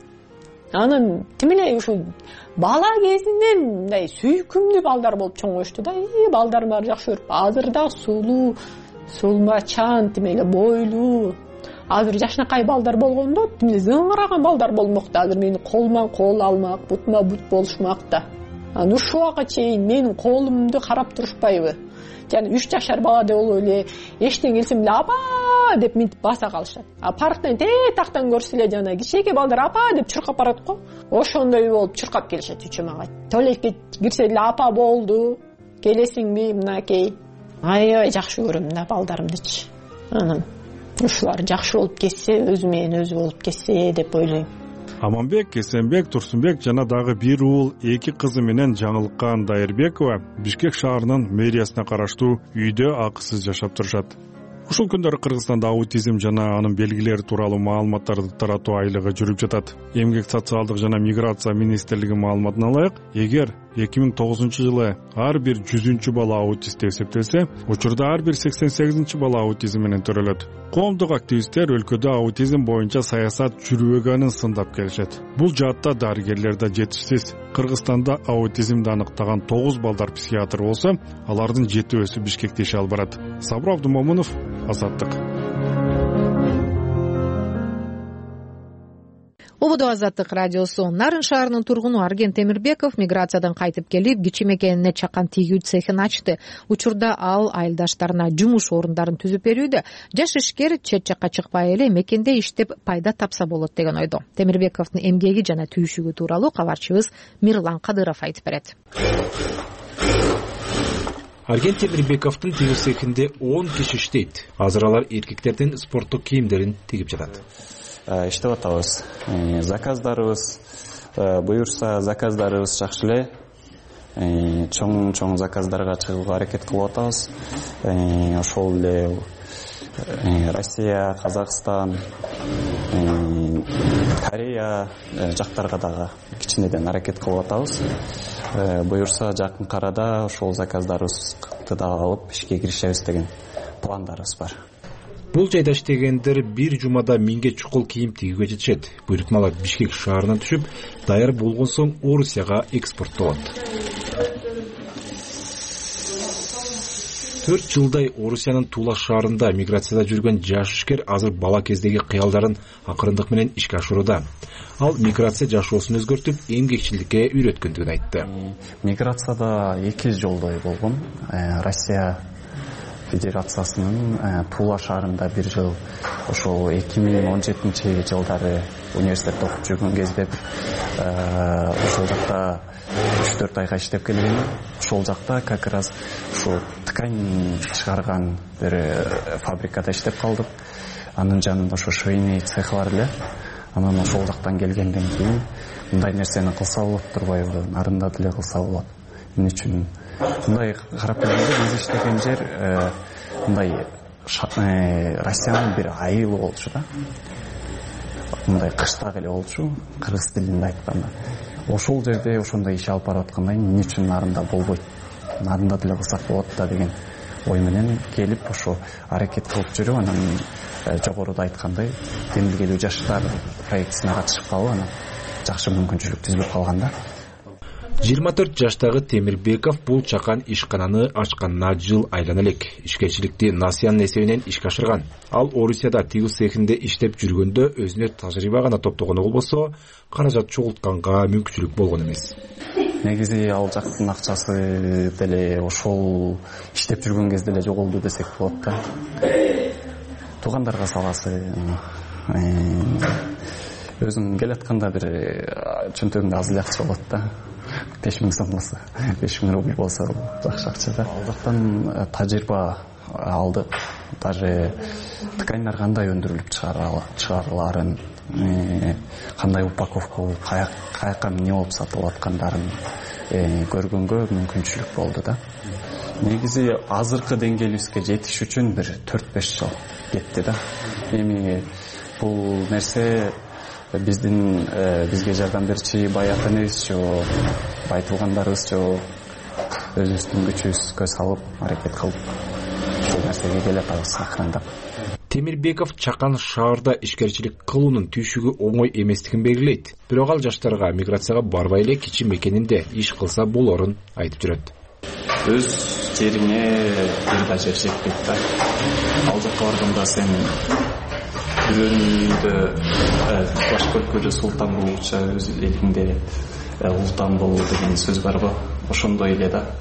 Анан тимээ ушу бала кезинен мындай сүйкүмдүү балдар болуп чоңоюшту да. И балдарым баары жакшы көрүп, азыр да сулуу, сулмачан, тимээ эле бойлуу. Азыр жашынакай балдар болгондо тимээ зыңгыраган балдар болмок да. Азыр мени колуман кол алмак, бутума бут болушмак да. Анан ушул убакка чейин менин колумду карап турушпайбы? Жана үч жашар бала деп болуп эле эштен келсем эле апа деп минтип баса калышат. А парктан тактан көрсө эле жана кичээкей балдар апа деп чуркап барат го. Ошондой болуп чуркап келишет үчөө мага. Туалетке кирсе эле апа болду, келесиңби мынакей. Аябай жакшы көрөм да балдарымдычы. Анан ушулар жакшы болуп кетсе, өзү менен өзү болуп кетсе деп ойлойм.
Аманбек, Эсенбек, Турсунбек жана дагы бир уул эки кызы менен Жаңылкан Дайырбекова Бишкек шаарынын мэриясына караштуу үйдө акысыз жашап турушат. Ушул күндөрү Кыргызстанда аутизм жана анын белгилери тууралуу маалыматтарды таратуу айлыгы жүрүп жатат. Эмгек социалдык жана миграция министрлиги маалыматына ылайык, эгер эки миң тогузунчу жылы ар бир жүзүнчү бала аутист деп эсептелсе, учурда ар бир сексен сегизинчи бала аутизм менен төрөлөт. Коомдук активисттер өлкөдө аутизм боюнча саясат жүрбөгөнүн сындап келишет. Бул жаатта дарыгерлер да жетишсиз. Кыргызстанда аутизмди аныктаган тогуз балдар психиатр болсо, алардын жетөөсү Бишкекте иш алып барат. Сабыр Абдумомунов, Азаттык.
Ободо Азаттык радиосу. Нарын шаарынын тургуну Арген Темирбеков миграциядан кайтып келип, кичи мекенине чакан тигүү цехин ачты. Учурда ал айылдаштарына жумуш орундарын түзүп берүүдө. Жаш ишкер чет жакка чыкпай эле мекенде иштеп пайда тапса болот деген ойдо. Темирбековдун эмгеги жана түйшүгү тууралуу кабарчыбыз Мирлан Кадыров айтып берет.
Арген Темирбековдун тигүү цехинде он киши иштейт. Азыр алар эркектердин спорттук кийимдерин тигип жатат.
Иштеп атабыз. Заказдарыбыз, буюрса заказдарыбыз жакшы эле. чоң чоң заказдарга чыгууга аракет кылып атабыз. Ошол эле Россия, Казакстан, Корея жактарга дагы кичинеден аракет кылып атабыз. Буюрса жакын арада ошол заказдарыбызды дагы алып ишке киришебиз деген пландарыбыз бар.
Бул жайда иштегендер бир жумада миңге чукул кийим тигүүгө жетишет. Буйрутмалар Бишкек шаарынан түшүп, даяр болгон соң Орусияга экспорттолот. төрт жылдай Орусиянын Тула шаарында миграцияда жүргөн жаш ишкер азыр бала кездеги кыялдарын акырындык менен ишке ашырууда. Ал миграция жашоосун өзгөртүп, эмгекчиликке үйрөткөндүгүн айтты.
Миграцияда эки жолдой болгом. Россия Федерациясынын Тула шаарында бир жыл, ошол эки миң он жетинчи жылдары университетте окуп жүргөн кезде ошол жакта үч төрт айга иштеп келген. Ошол жакта как раз ушул ткань чыгарган бир фабрикада иштеп калдык. Анын жанында ошо швейный цех бар эле. Анан ошол жактан келгенден кийин мындай нерсени кылса болот турбайбы, нарында деле кылса болот. Эмне үчүн мындай карап келгенде биз иштеген жер мындай Россиянын бир айылы болчу да. Мындай кыштак эле болчу, кыргыз тилинде айтканда. Ошол жерде ошондой иш алып бараткандай эмне үчүн нарында болбойт? Нарында деле кылсак болот да деген ой менен келип ошо аракет кылып жүрүп, анан жогоруда айткандай демилгелүү жаштар проектисине катышып калып, анан жакшы мүмкүнчүлүк түзүлүп калганда.
жыйырма төрт жаштагы Темирбеков бул чакан ишкананы ачканына жыл айлана элек. Ишкерчиликти Насиянын эсебинен ишке ашырган. Ал Орусияда тигүү цехинде иштеп жүргөндө өзүнө тажрыйба гана топтогону болбосо, каражат чогултканга мүмкүнчүлүк болгон эмес.
Негизи ал жактын акчасы деле ошол иштеп жүргөн кезде эле жоголду десек болот да. Туугандарга саласы, өзүң келатканда бир чөнтөгүндө аз эле акча болот да. беш миң сом болсо, беш миң рубль болсо жакшы акча да. Ал жактан тажрыйба алдык. Даже тканьдар кандай өндүрүлүп чыгарыларын, кандай упаковка, каяка эмне болуп сатылып аткандарын көргөнгө мүмкүнчүлүк болду да. Негизи азыркы деңгээлибизге жетиш үчүн бир төрт беш жыл кетти да. Эми бул нерсе биздин бизге жардам берчи бай ата энебиз жок, бай туугандарыбыз жок. Өзүбүздүн күчүбүзгө салып аракет кылып ушул нерсеге келатабыз акырындап.
Темирбеков чакан шаарда ишкерчилик кылуунун түйшүгү оңой эместигин белгилейт. Бирок ал жаштарга миграцияга барбай эле кичи мекенинде иш кылса болорун айтып жүрөт.
Өз жериңе бир да жер жетпейт да. Ал жакка барганда сен бирөөнүндө баш көркөдө султан болчу, өз элиңде ултан бол деген сөз барбы? Ошондой эле да.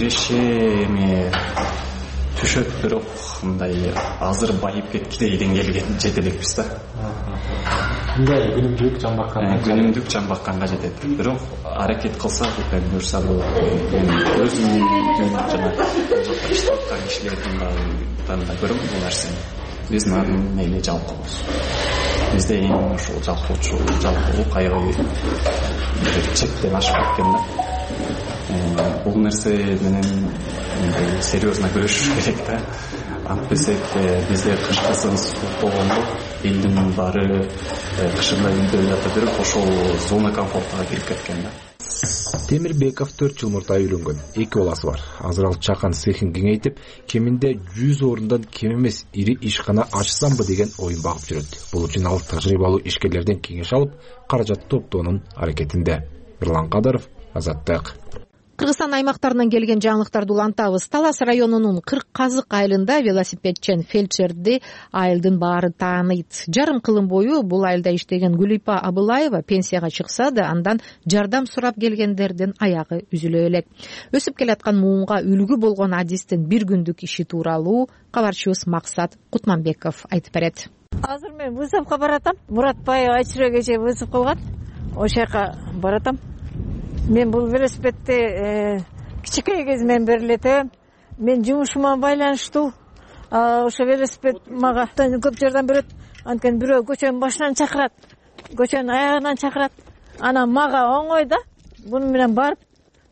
Эми түшөт, бирок мындай азыр байып кеткидей деңгээлге жете элекпиз да.
Мындай күнүмдүк жамбакканга
күнүмдүк жамбакканга жетет. Бирок аракет кылсак, буюрса болот. Өзүм жана иштеп аткан кишилердин да көрөм бул нерсени. Биз нарын эле жалкообуз. Бизде эң ушул жалкоочу, жалкоолук аябай бир чектен ашып кеткен да. Бул нерсе менен серьезно күрөшүш керек да. Антпесек бизде кыш кызыбыз болгондо элдин баары кышында үйдө жата берип ошол зона комфортуга кирип кеткен да.
Темирбеков төрт жыл мурда үйлөнгөн. Эки баласы бар. Азыр ал чакан цехин кеңейтип, кеминде жүз орундан кем эмес ири ишкана ачсамбы деген оюн багып жүрөт. Бул үчүн ал тажрыйбалуу ишкерлерден кеңеш алып, каражат топтоонун аракетинде. Эрлан Кадаров, Азаттык.
Кыргызстан аймактарынан келген жаңылыктарды улантабыз. Талас районунун Кырк Казык айылында велосипедчен фельдшерди айылдын баары тааныйт. Жарым кылым бою бул айылда иштеген Гүлипа Абылаева пенсияга чыкса да, андан жардам сурап келгендердин аягы үзүлө элек. Өсүп келаткан муунга үлгү болгон адистин бир күндүк иши тууралуу кабарчыбыз Максат Кутманбеков айтып берет.
Азыр мен вызовко баратам. Муратбай Айчыра кечээ вызов кылган. Ошол жака баратам. Мен бул велосипедти кичинекей кезимден бери эле тебем. Мен жумушума байланыштуу. Ошо велосипед мага көп жардам берет. Анткени бирөө көчөнүн башынан чакырат, көчөнүн аягынан чакырат. Анан мага оңой да. Буну менен барып,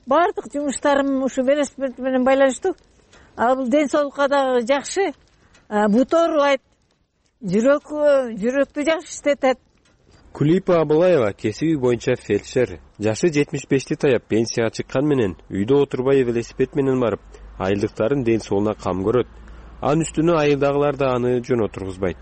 баардык жумуштарым ушу велосипед менен байланыштуу. А бул ден соолукка дагы жакшы, бут оорубайт, жүрөк жүрөктү жакшы иштетет.
Кулипа Абылаева кесиби боюнча фельдшер. Жашы жетимиш бешти таяп пенсияга чыккан менен үйдө отурбай велосипед менен барып, айылдыктарын ден соолуна кам көрөт. Анын үстүнө айылдагылар да аны жөн отургузбайт.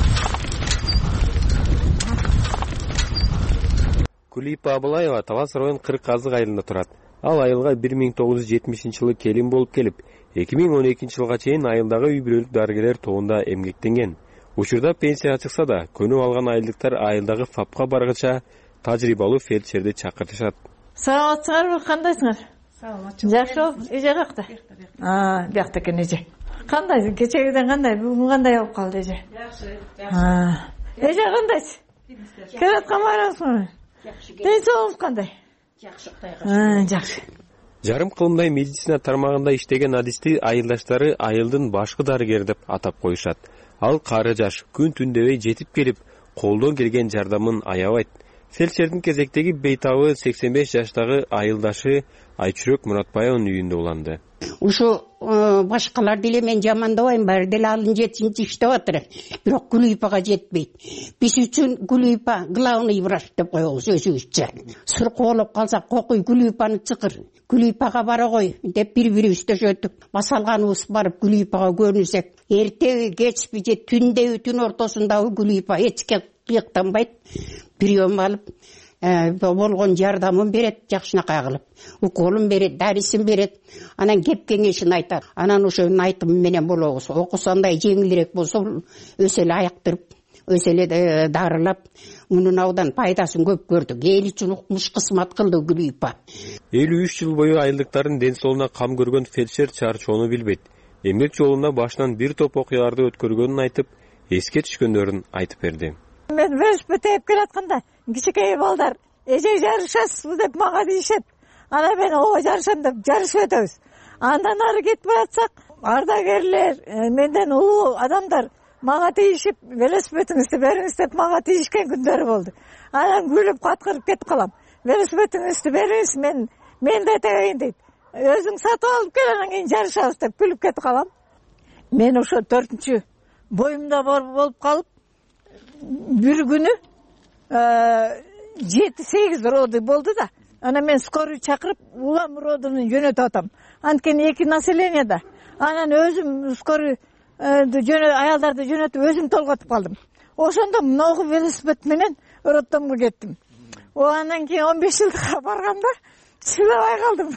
Кулипа Абылаева Талас район Кырк Казык айылында турат. Ал айылга бир миң тогуз жүз жетимишинчи жылы келин болуп келип, эки миң он экинчи жылга чейин айылдагы үй бүлөлүк дарыгерлер тобунда эмгектенген. Учурда пенсияга чыкса да, көнүп алган айылдыктар айылдагы фапка баргыча тажрыйбалуу фельдшерди чакыртышат.
Саламатсыңарбы, кандайсыңар? Саламатчы. Жакшы, эже какта? А, бияқта экен эже. Кандай, кечегиден кандай, бүгүн кандай болуп калды эже? Жакшы, жакшы. Эже кандайсыз? Келаткан байрамсыңбы? Ден соолугуңуз кандай? Жакшы, Кудайга. Жакшы.
Жарым кылымдай медицина тармагында иштеген адисти айылдаштары айылдын башкы дарыгери деп атап коюшат. Ал кары жаш, күн түндебей жетип келип, колдон келген жардамын аябайт. Фельдшердин кезектеги бейтабы сексен беш жаштагы айылдашы Айчүрөк Муратбаеванын үйүндө уланды.
Ушу башкалар деле мен жамандабайм, баары деле алын жетинчи иштеп атыр. Бирок Кулипага жетпейт. Биз үчүн Кулипа главный врач деп коебуз өзүбүзчө. Сыркы болуп калса кокуй Кулипаны чыкыр. Кулипага бара кой деп бири-бирибизди өтүп, басалганыбыз барып Кулипага көрүнсек, эртеби, кечпи же түндөбү, түн ортосундагы Кулипа эчке кыяктанбайт. Прием алып, болгон жардамын берет, жакшынакай кылып. Уколун берет, дарысын берет. Анан кеп кеңешин айтат. Анан ошонун айтымы менен болобуз. Окусандай жеңилирээк болсо, өсө эле аяктырып, өсө эле дарылап, мунун абдан пайдасын көп көрдүк. Эл үчүн укмуш кызмат кылды Кулипа.
элүү үч жыл бою айылдыктардын ден соолугуна кам көргөн фельдшер чарчоону билбейт. Эмгек жолунда башынан бир топ окуяларды өткөргөнүн айтып, эске түшкөндөрүн айтып берди.
Мен велосипед тээп келатканда, кичинекей балдар, эже жарышасызбы деп мага дейишет. Ана мен ооба жарышам деп жарышып өтөбүз. Андан ары кетип баратсак, ардагерлер, менден улуу адамдар мага тийишип, велосипедиңизди бериңиз деп мага тийишкен күндөрү болду. Анан күлүп каткырып кетип калам. Велосипедиңизди бериңиз, мен мен да тебейин дейт. Өзүң сатып алып кел, анан кийин жарышабыз деп күлүп кетип калам. Мен ошо төртүнчү боюмда болуп калып, бир күнү жети сегиз роды болду да. Анан мен скорый чакырып, улам родуну жөнөтүп атам. Анткени эки населенияда. Анан өзүм скорый жөнө аялдарды жөнөтүп өзүм толготуп калдым. Ошондо могу велосипед менен роддомго кеттим. Анан кийин он беш жылга барганда чыдабай калдым.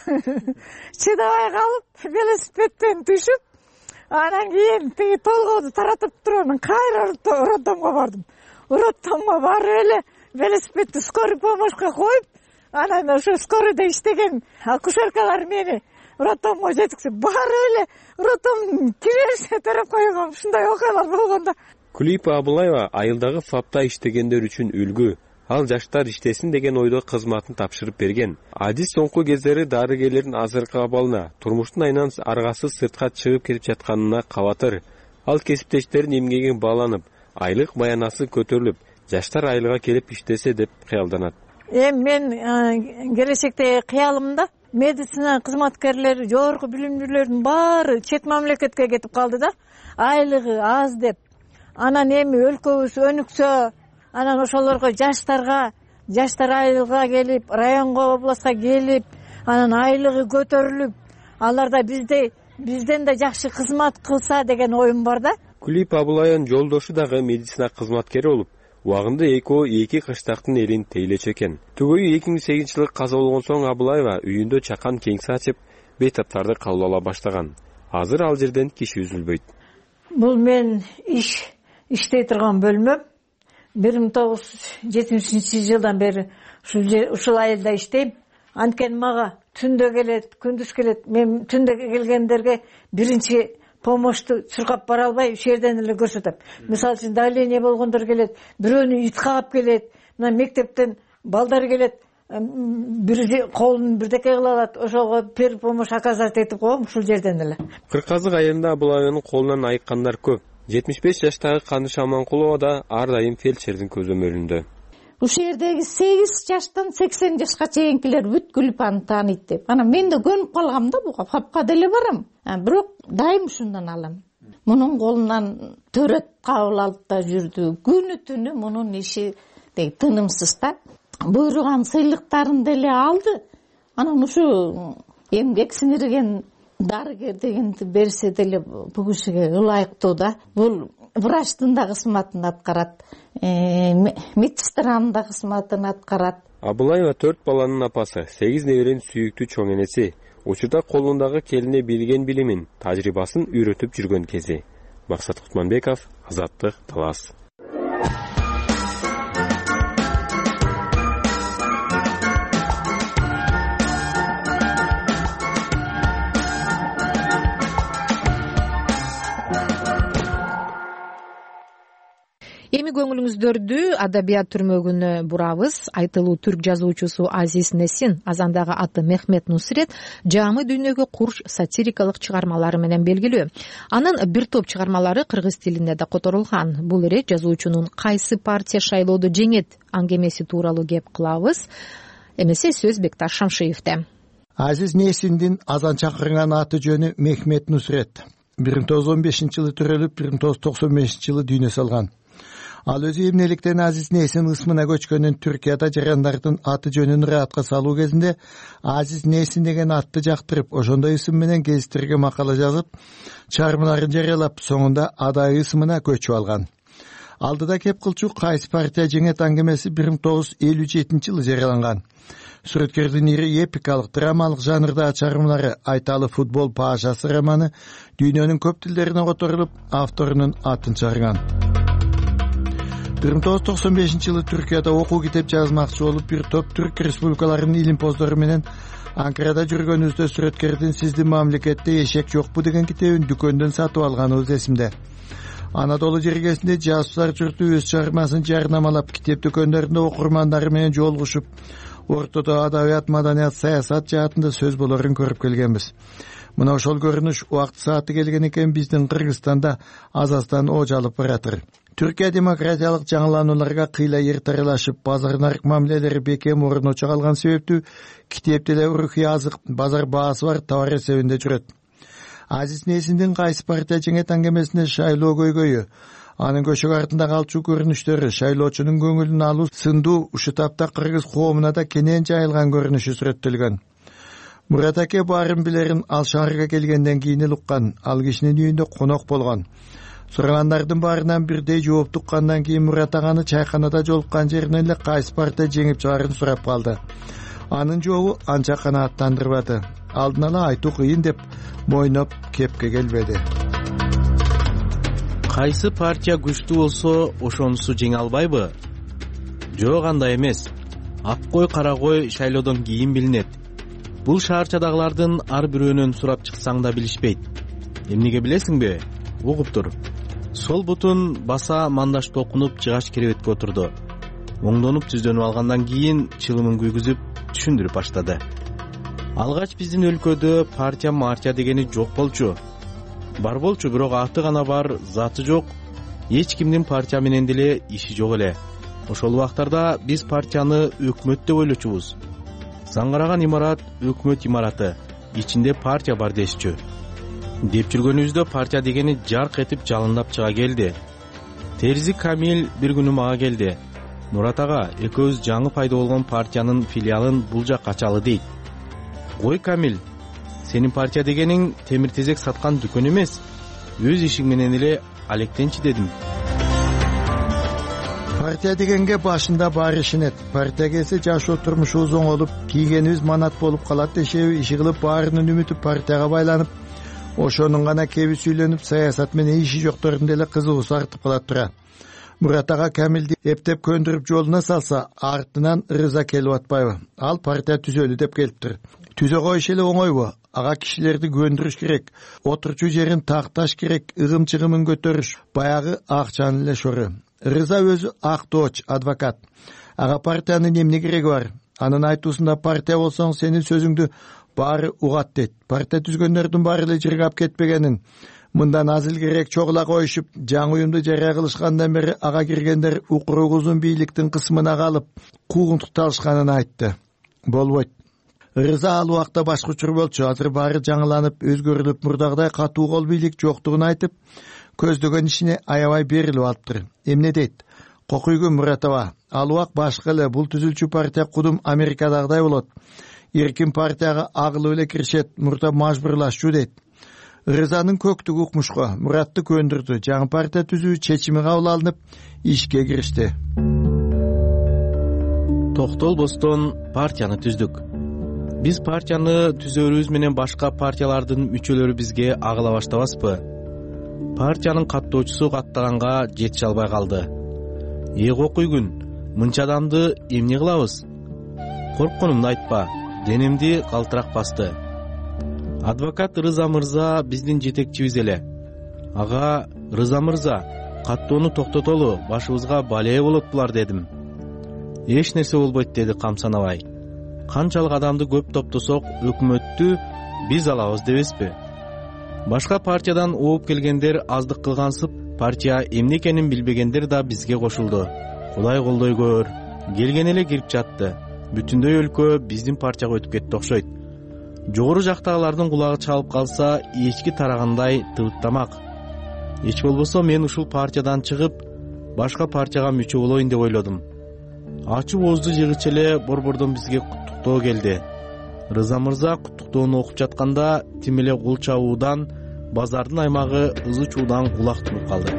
Чыдабай калып, велосипедтен түшүп, анан кийин тиги толгоду таратып турганын кайра роддомго бардым. Роддомго барып эле велосипедти скорый помощька коюп, анан ошо скорыйда иштеген акушеркалар мени роддомго жеткизип, барып эле роддомдун киребизине тарап койгон. Ушундай окуялар болгондо.
Кулипа Абылаева айылдагы фапта иштегендер үчүн үлгү. Ал жаштар иштесин деген ойдо кызматын тапшырып берген. Адис соңку кездери дарыгерлердин азыркы абалына, турмуштун айынан аргасыз сыртка чыгып кетип жатканына кабатыр. Ал кесиптештерин эмгегин бааланып, айлык маянасы көтөрүлүп, жаштар айылга келип иштесе деп кыялданат.
Эми мен келечектеги кыялымда медицина кызматкерлери, жогорку билимдүүлөрдүн баары чет мамлекетке кетип калды да, айлыгы аз деп. Анан эми өлкөбүз өнүксө, анан ошолорго жаштарга, жаштар айылга келип, районго, областка келип, анан айлыгы көтөрүлүп, алар да бизде бизден да жакшы кызмат кылса деген оюм бар да.
Кулипа Абылаеванын жолдошу дагы медицина кызматкери болуп, убагында экөө эки кыштактын элин тейлечү экен. Түгөйү эки миң сегизинчи жылы каза болгон соң Абылаева үйүндө чакан кеңсе ачып, бейтаптарды кабыл ала баштаган. Азыр ал жерден киши үзүлбөйт.
Бул мен иш иштей турган бөлмөм. бир миң тогуз жүз жетимишинчи жылдан бери ушул айылда иштейм. Анткени мага түндө келет, күндүз келет. Мен түндө келгендерге биринчи помощьту суркап бара албай, ушул жерден эле көрсөтөм. Мисалы үчүн давление болгондор келет, бирөөнү ит кагып келет, мына мектептен балдар келет, бир колун бирдеке кыла алат, ошого первый помощь оказать этип коем ушул жерден эле.
Кырказык айылында Абылаеванын колунан айыккандар көп. жетимиш беш жаштагы Каныш Аманкулова да ар дайым фельдшердин көзөмөлүндө.
ушул жердеги сегиз жаштан сексен жашка чейинкилер бүт Гүлипаны тааныйт деп. Анан мен да көнүп калгам да буга, папка деле барам. Бирок дайым ушундан алам. Мунун колунан төрөт кабыл алып да жүрдү. Күнү түнү мунун иши деги тынымсыз да. Буйруган сыйлыктарын деле алды. Анан ушу эмгек сиңирген дарыгер дегенди берсе деле бул кишиге ылайыктуу да. Бул врачтын да кызматын аткарат, медсестранын да кызматын аткарат.
Абылаева төрт баланын апасы, сегиз неберенин сүйүктүү чоң энеси. Учурда колундагы келине билген билимин, тажрыйбасын үйрөтүп жүргөн кези. Максат Кутманбеков, Азаттык, Талас.
Эми көңүлүңүздөрдү адабият түрмөгүнө бурабыз. Айтылуу түрк жазуучусу Азиз Несин, азандагы аты Мехмет Нусрет, жамы дүйнөгө курч сатирикалык чыгармалары менен белгилүү. Анын бир топ чыгармалары кыргыз тилинде да которулган. Бул ирет жазуучунун кайсы партия шайлоодо жеңет аңгемеси тууралуу кеп кылабыз. Эмесе сөз Бекташ Шамшиевде.
Азиз Несиндин азан чакырган аты жөнү Мехмет Нусрет. бир миң тогуз жүз он бешинчи жылы төрөлүп, бир миң тогуз жүз токсон бешинчи жылы дүйнө салган. Ал өзү эмнеликтен Азиз Несин ысмына көчкөнүн Түркияда жарандардын аты жөнүн ыраатка салуу кезинде Азиз Несин деген атты жактырып, ошондой ысым менен гезиттерге макала жазып, чыгармаларын жарыялап, соңунда адай ысымына көчүп алган. Алдыда кеп кылчу кайсы партия жеңет аңгемеси бир миң тогуз жүз элүү жетинчи жылы жарыяланган. Сүрөткердин ири эпикалык, драмалык жанрдагы чыгармалары Айталы футбол паашасы романы дүйнөнүн көп тилдерине которулуп, авторунун атын чыгарган. бир миң тогуз жүз токсон бешинчи жылы Түркияда окуу китеп жазмакчы болуп, бир топ түрк республикаларынын илимпоздору менен Анкарада жүргөнүбүздө сүрөткердин «Сиздин мамлекетте эшек жокпу» деген китебин дүкөндөн сатып алганыбыз эсимде. Анадолу жергесинде жазуучулар журту өз чыгармасын жарнамалап, китеп дүкөндөрүндө окурмандары менен жолугушуп, ортодо адабият, маданият, саясат жаатында сөз болорун көрүп келгенбиз. Мына ошол көрүнүш убакыт сааты келген экен, биздин Кыргызстанда азастан ооч алып баратыр. Түркия демократиялык жаңыланууларга кыйла эртарылашып, базар нарк мамилелери бекем орночо калган себептүү китеп деле рухий азык, базар баасы бар товар эсебинде жүрөт. Азиз Несиндин кайсы партия жеңет аңгемесинде шайлоо көйгөйү, анын көчөк артында калчу көрүнүштөрү, шайлоочунун көңүлүн алуу сындуу ушул тапта кыргыз коомуна да кенен жайылган көрүнүшү сүрөттөлгөн. Мурат аке баарын билерин ал шаарга келгенден кийин эле уккан, ал кишинин үйүндө конок болгон. Сурагандардын баарынан бирдей жооп туккандан кийин Мурат аганы чайканада жолуккан жеринен эле кайсы партия жеңип чыгарын сурап калды. Анын жообу анча канааттандырбады. Алдын ала айтуу кыйын деп мойноп кепке келбеди.
Кайсы партия күчтүү болсо, ошонусу жеңе албайбы? Жок, андай эмес. Ак кой, кара кой шайлоодон кийин билинет. Бул шаарчадагылардын ар бирөөнөн сурап чыксаң да билишпейт. Эмнеге билесиңби? Угуп тур. Сол бутун баса мандаш толкунуп жыгач керебетке отурду. Оңдонуп түздөнүп алгандан кийин чылымын күйгүзүп түшүндүрүп баштады. Алгач биздин өлкөдө партия мартия дегени жок болчу. Бар болчу, бирок аты гана бар, заты жок. Эч кимдин партия менен деле иши жок эле. Ошол убактарда биз партияны өкмөт деп ойлочубуз. Заңгараган имарат өкмөт имараты, ичинде партия бар дешчү. Деп жүргөнүбүздө партия дегени жарк этип жалындап чыга келди. Терзи Камил бир күнү мага келди. Мурат ага, экөөбүз жаңы пайда болгон партиянын филиалын бул жакка ачалы дейт. Ой Камил, сенин партия дегениң темир тезек саткан дүкөн эмес. Өз ишиң менен эле алектенчи дедим.
Партия дегенге башында бар ишенет. Партия келсе жашоо турмушубуз оңолуп, кийгенибиз манат болуп калат дешеби, иши кылып баарынын үмүтү партияга байланып, ошонун гана кеби сүйлөнүп, саясат менен иши жоктордун деле кызыгуусу артып калат тура. Мурат ага Камилди эптеп көндүрүп жолуна салса, артынан ырыза келип атпайбы? Ал партия түзөлү деп келиптир. Түзө коюш эле оңойбу? Ага кишилерди көндүрүш керек. Отурчу жерин такташ керек, ыгым-чыгымын көтөрүш. Баягы акчанын эле шору. Рыза өзү актооч, адвокат. Ага партиянын эмне кереги бар? Анын айтуусунда партия болсоң, сенин сөзүңдү баары угат дейт. Партия түзгөндөрдүн баары эле жыргап кетпегенин, мындан аз илгерээк чогула коюшуп жаңы уюмду жарыя кылышкандан бери ага киргендер укуругузун бийликтин кысмына калып куугунтукталышканын айтты. Болбойт. Рыза ал убакта башка учур болчу. Азыр баары жаңыланып, өзгөрүлүп, мурдагыдай катуу кол бийлик жоктугун айтып, көздөгөн ишине аябай берилип алыптыр. Эмне дейт? Кокуйгүл Муратова. Ал убак башка эле, бул түзүлчү партия кудум Америкадагыдай болот. Эркин партияга агылып эле киришет, мурда мажбурлашчу дейт. Рызанын көктүгү укмушко Муратты көндүрдү. Жаңы партия түзүү чечими кабыл алынып, ишке киришти.
Токтолбостон партияны түздүк. Биз партияны түзөрүбүз менен башка партиялардын мүчөлөрү бизге агыла баштабаспы? Партиянын каттоочусу каттаганга жетише албай калды. Э кокуйгүн, мынча адамды эмне кылабыз? Коркконумду айтпа, денемди калтырак басты. Адвокат Рыза мырза биздин жетекчибиз эле. Ага, Рыза мырза, каттоону токтотолу, башыбызга балее болот булар дедим. Эч нерсе болбойт деди камсанабай. Канчалык адамды көп топтосок өкмөттү биз алабыз дебеспи? Башка партиядан ооп келгендер аздык кылгансып, партия эмне экенин билбегендер да бизге кошулду. Кудай колдой көр. Келген эле кирип жатты. Бүтүндөй өлкө биздин партияга өтүп кетти окшойт. Жогору жактагылардын кулагы чалып калса, эчки тарагандай тыбыттамак. Эч болбосо мен ушул партиядан чыгып, башка партияга мүчө болоюн деп ойлодум. Ачуу оозду жыгыча эле борбордон бизге куттуктоо келди. Рыза мырза куттуктоону окуп жатканда тим эле кул чабуудан базардын аймагы ызы чуудан кулак туруп калды.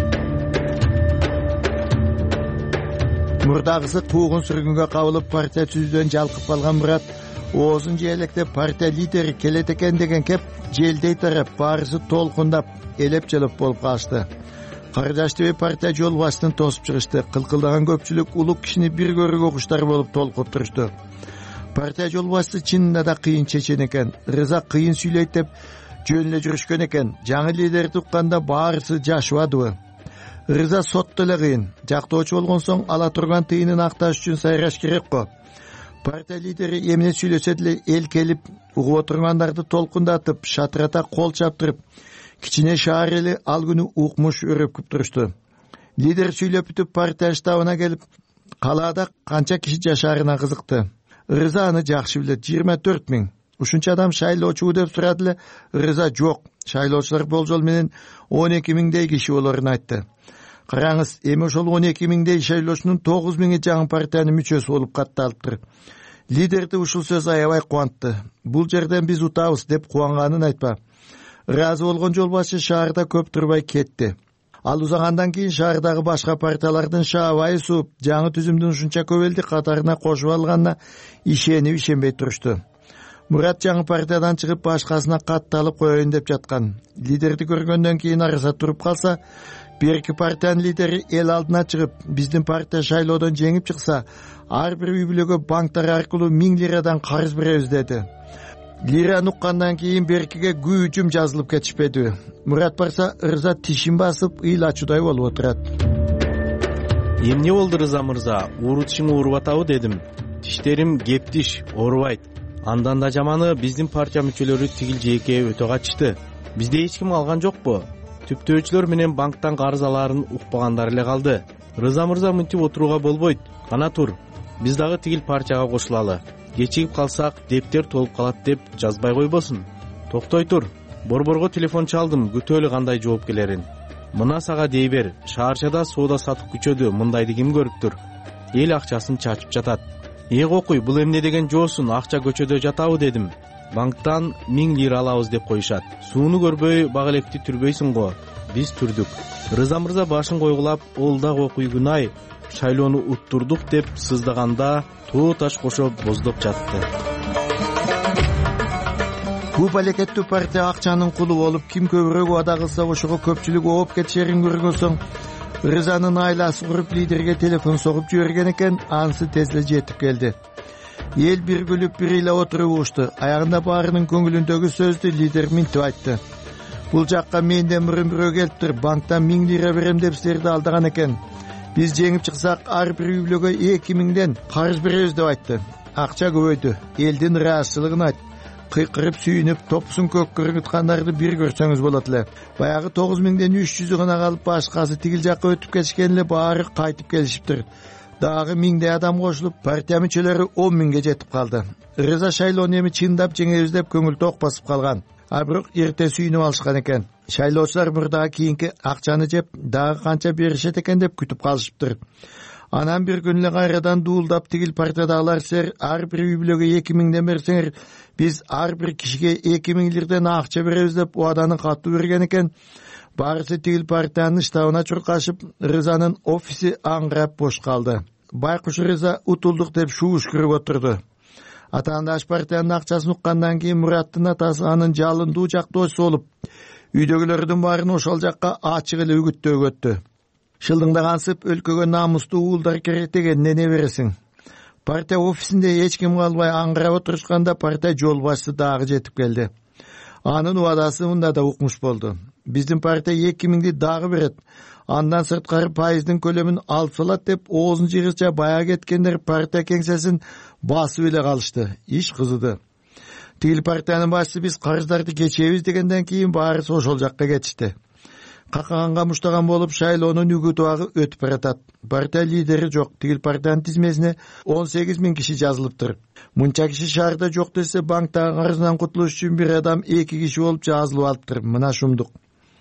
Мурдагысы куугун сүргүнгө кабылып партия түзүүдөн жалкып калган Мурат оозун жээлектеп партия лидери келет экен деген кеп желдей тарап баарысы толкундап элеп жылып болуп калышты. Кара жаштыбек партия жол башын тосуп чыгышты. Кылкылдаган көпчүлүк улук кишини бир көрүүгө куштар болуп толкуп турушту. Партия жол башы чынында да кыйын чечен экен. Рыза кыйын сүйлөйт деп жөн эле жүрүшкөн экен. Жаңы лидерди укканда баарысы жашыбадыбы? Рыза сотто эле кыйын. Жактоочу болгон соң ала турган тыйынын акташ үчүн сайраш керек го. Партия лидери эмне сүйлөсө деле эл келип угуп отургандарды толкундатып, шатырата кол чаптырып, кичине шаар эли ал күнү укмуш өрөпкүп турушту. Лидер сүйлөп бүтүп партия штабына келип, калаада канча киши жашаарына кызыкты. Рыза аны жакшы билет. жыйырма төрт миң. Ушунча адам шайлоочу деп сурады эле. Рыза жок. Шайлоочулар болжол менен он эки миңдей киши болорун айтты. Караңыз, эми ошол он эки миңдей шайлоочунун тогуз миңи жаңы партиянын мүчөсү болуп катталыптыр. Лидерди ушул сөз аябай кубантты. Бул жерден биз утабыз деп кубанганын айтпа. Ыраазы болгон жол башы шаарда көп турбай кетти. Ал узагандан кийин шаардагы башка партиялардын шаабайы сууп, жаңы түзүмдүн ушунча көп элди катарына кошуп алганына ишенип ишенбей турушту. Мурат жаңы партиядан чыгып башкасына катталып коеюн деп жаткан. Лидерди көргөндөн кийин арза туруп калса, берки партиянын лидери эл алдына чыгып, биздин партия шайлоодон жеңип чыкса, ар бир үй бүлөгө банктар аркылуу миң лирадан карыз беребиз деди. Лираны уккандан кийин беркиге күйүчүм жазылып кетишпеди. Мурат барса, Рыза тишин басып, ыйл ачуудай болуп отурат.
Эмне болду Рыза мырза? Ууру тишиң ооруп атабы дедим. Тиштерим кептиш, оорубайт. Андан да жаманы биздин партия мүчөлөрү тигил жээкке өтө качты. Бизде эч ким алган жокпу? Түптөөчүлөр менен банктан карыз алаарын укпагандар эле калды. Рыза мырза мынтип отурууга болбойт. Кана тур. Биз дагы тигил партияга кошулалы. Кечигип калсак, дептер толуп калат деп жазбай койбосун. Токтой тур. Борборго телефон чалдым, күтөлү кандай жооп келерин. Мына сага дей бер, шаарчада соода сатып күчөдү, мындайды ким көрүптүр? Эл акчасын чачып жатат. Э кокуй, бул эмне деген жоосун, акча көчөдө жатабы дедим. Банктан миң лира алабыз деп коюшат. Сууну көрбөй, бак электи түрбөйсүң го. Биз түрдүк. Рыза мырза башын койгулап, олда кокуйгунай, шайлоону уттурдук деп сыздаганда тоо таш кошо боздоп жатты.
Көп алекеттүү партия акчанын кулу болуп, ким көбүрөөк убада кылса ошого көпчүлүк ооп кетишерин көргөн соң, Рызанын айласы куруп лидерге телефон согуп жиберген экен, анысы тез эле жетип келди. Эл бир күлүп бир ыйлап отуруп ушту. Аягында баарынын көңүлүндөгү сөздү лидер минтип айтты. Бул жакка менден мурун бирөө келиптир, банктан миң лира берем деп силерди алдаган экен. Биз жеңип чыксак, ар бир үй бүлөгө эки миңден карыз беребиз деп айтты. Акча көбөйдү. Элдин ыраазычылыгын айт. кыйкырып сүйүнүп топусун көккө ыргыткандарды бир көрсөңүз болот эле. Баягы тогуз миңден үч жүзү гана калып башкасы тигил жакка өтүп кетишкен эле баары кайтып келишиптир. Дагы миңдей адам кошулуп, партия мүчөлөрү он миңге жетип калды. Рыза шайлоону эми чындап жеңебиз деп көңүл ток басып калган. А бирок эрте сүйүнүп алышкан экен. Шайлоочулар мурдагы кийинки акчаны жеп, дагы канча беришет экен деп күтүп калышыптыр. Анан бир күн эле кайрадан дуулдап тигил партиядагылар силер ар бир үй бүлөгө эки миңден берсеңер, биз ар бир кишиге эки миң лирден акча беребиз деп убаданы катуу берген экен. Баарысы тигил партиянын штабына чуркашып, Рызанын офиси аңгырап бош калды. Байкуш Рыза утулдук деп шууш-күрүп отурду. Атаандаш партиянын акчасын уккандан кийин Мураттын атасы анын жалындуу жактоочусу болуп, үйдөгүлөрдүн баарын ошол жакка ачык эле үгүттөөгө өттү. Шылдыңдагансып өлкөгө намустуу уулдар керек дегенне не бересиң? Партия офисинде эч ким калбай аңгырап отурушканда партия жол башчысы дагы жетип келди. Анын убадасы мында да укмуш болду. Биздин партия эки миңди дагы берет. Андан сырткары пайыздын көлөмүн алып салат деп оозун жыгыча бая кеткендер партия кеңсесин басып эле калышты. Иш кызыды. Тигил партиянын башчысы биз карыздарды кечебиз дегенден кийин баарысы ошол жакка кетишти. Какаганга муштаган болуп шайлоонун үгүт убагы өтүп баратат. Партия лидери жок. Тигил партиянын тизмесине он сегиз миң киши жазылыптыр. Мынча киши шаарда жок десе, банктагы карызынан кутулуш үчүн бир адам эки киши болуп жазылып алыптыр. Мына шумдук.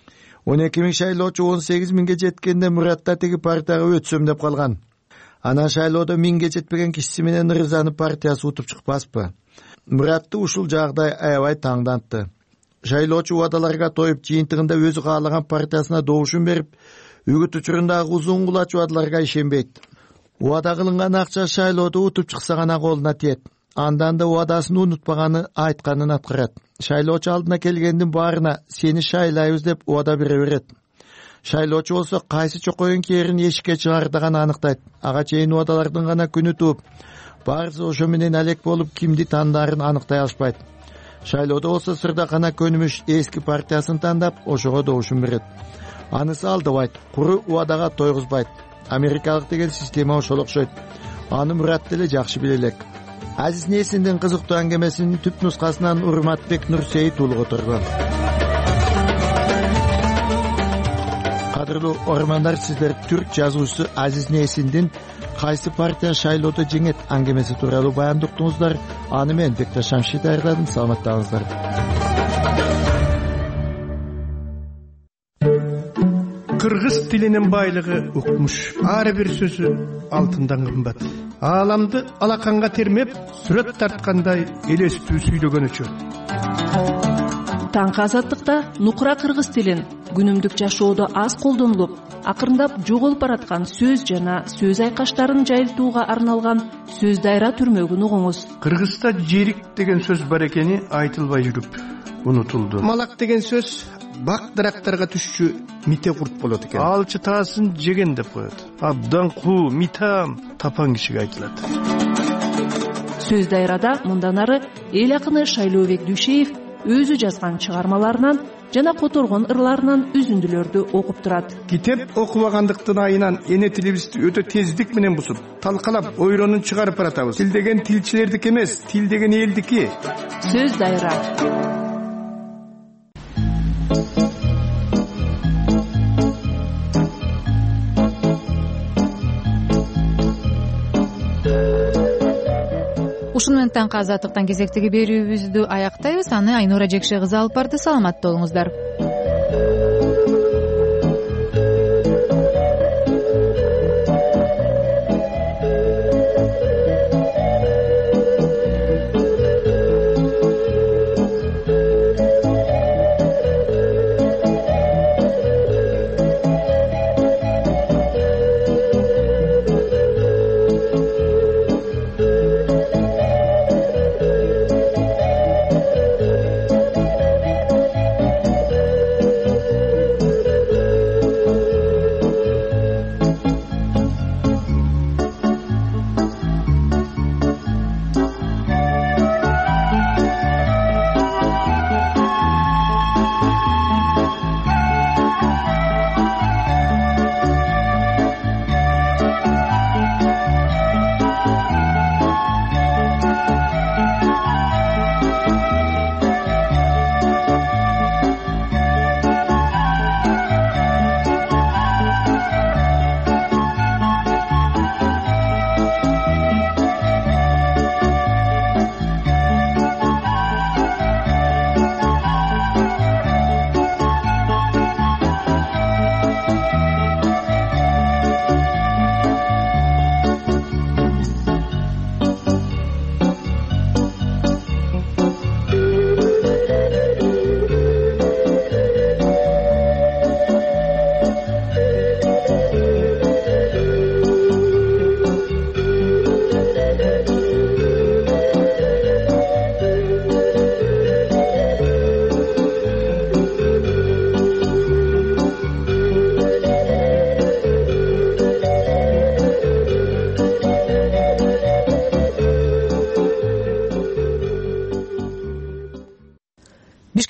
он эки миң шайлоочу он сегиз миңге жеткенде Муратта тиги партияга өтсөм деп калган. Анан шайлоодо миңге жетпеген кишиси менен Рызаны партиясы утуп чыкпаспы? Муратты ушул жагдай аябай таңдантты. Шайлоочу убадаларга тоюп, жыйынтыгында өзү каалаган партиясына добушун берип, үгүт учурундагы узун кулач убадаларга ишенбейт. Убада кылынган акча шайлоодо утуп чыкса гана колуна тиет. Андан да убадасын унутпаганы айтканын аткарат. Шайлоочу алдына келгендин баарына сени шайлайбыз деп убада бере берет. Шайлоочу болсо кайсы чокойдун керин эшикке чыгардыган аныктайт. Ага чейин убадалардын гана күнү тууп, баарысы ошо менен алек болуп кимди тандарын аныктай алышпайт. Шайлоодо болсо сырдакана көнүмүш эски партиясын тандап, ошого добушун берет. Анысы алдабайт, куру убадага тойгузбайт. Америкалык деген система ошол окшойт. Аны Мурат деле жакшы биле элек. Азиз Несиндин кызыктуу аңгемесинин түп нускасынан Урматбек Нурсейит уулу которгон. Кадырлуу ормандар, сиздер түрк жазуучусу Азиз Несиндин кайсы партия шайлоодо жеңет аңгемеси тууралуу баян уктуңуздар. Аны мен Бекташ Шамши даярдадым. Саламаттаңыздар.
Кыргыз тилинин байлыгы укмуш. Ар бир сөзү алтындан кымбат. Ааламды алаканга термеп, сүрөт тарткандай элестүү сүйлөгөнүчү.
Таңкы азаттыкта нукура кыргыз тилин күнүмдүк жашоодо аз колдонулуп, акырындап жоголуп бараткан сөз жана сөз айкаштарын жайылтууга арналган сөз дайра түрмөгүн угуңуз.
Кыргызда жерик деген сөз бар экени айтылбай жүрүп унутулду. Малак деген сөз бак дарактарга түшчү мите курт болот экен. Алчы таасын жеген деп коет. Абдан куу, митам тапан кишиге айтылат.
Сөз дайрада мындан ары эл акыны Шайлообек Дүйшеев өзү жазган чыгармаларынан жана которгон ырларынан үзүндүлөрдү окуп турат.
Китеп окубагандыктын айынан эне тилибизди өтө тездик менен бусуп, талкалап, ойронун чыгарып баратабыз. Тил деген тилчилердики эмес, тил деген элдики.
Сөз дайра.
Ушуну менен таңкы азаттыктан кезектеги берүүбүздү аяктайбыз. Аны Айнура Жекше кызы алып барды. Саламатта болуңуздар.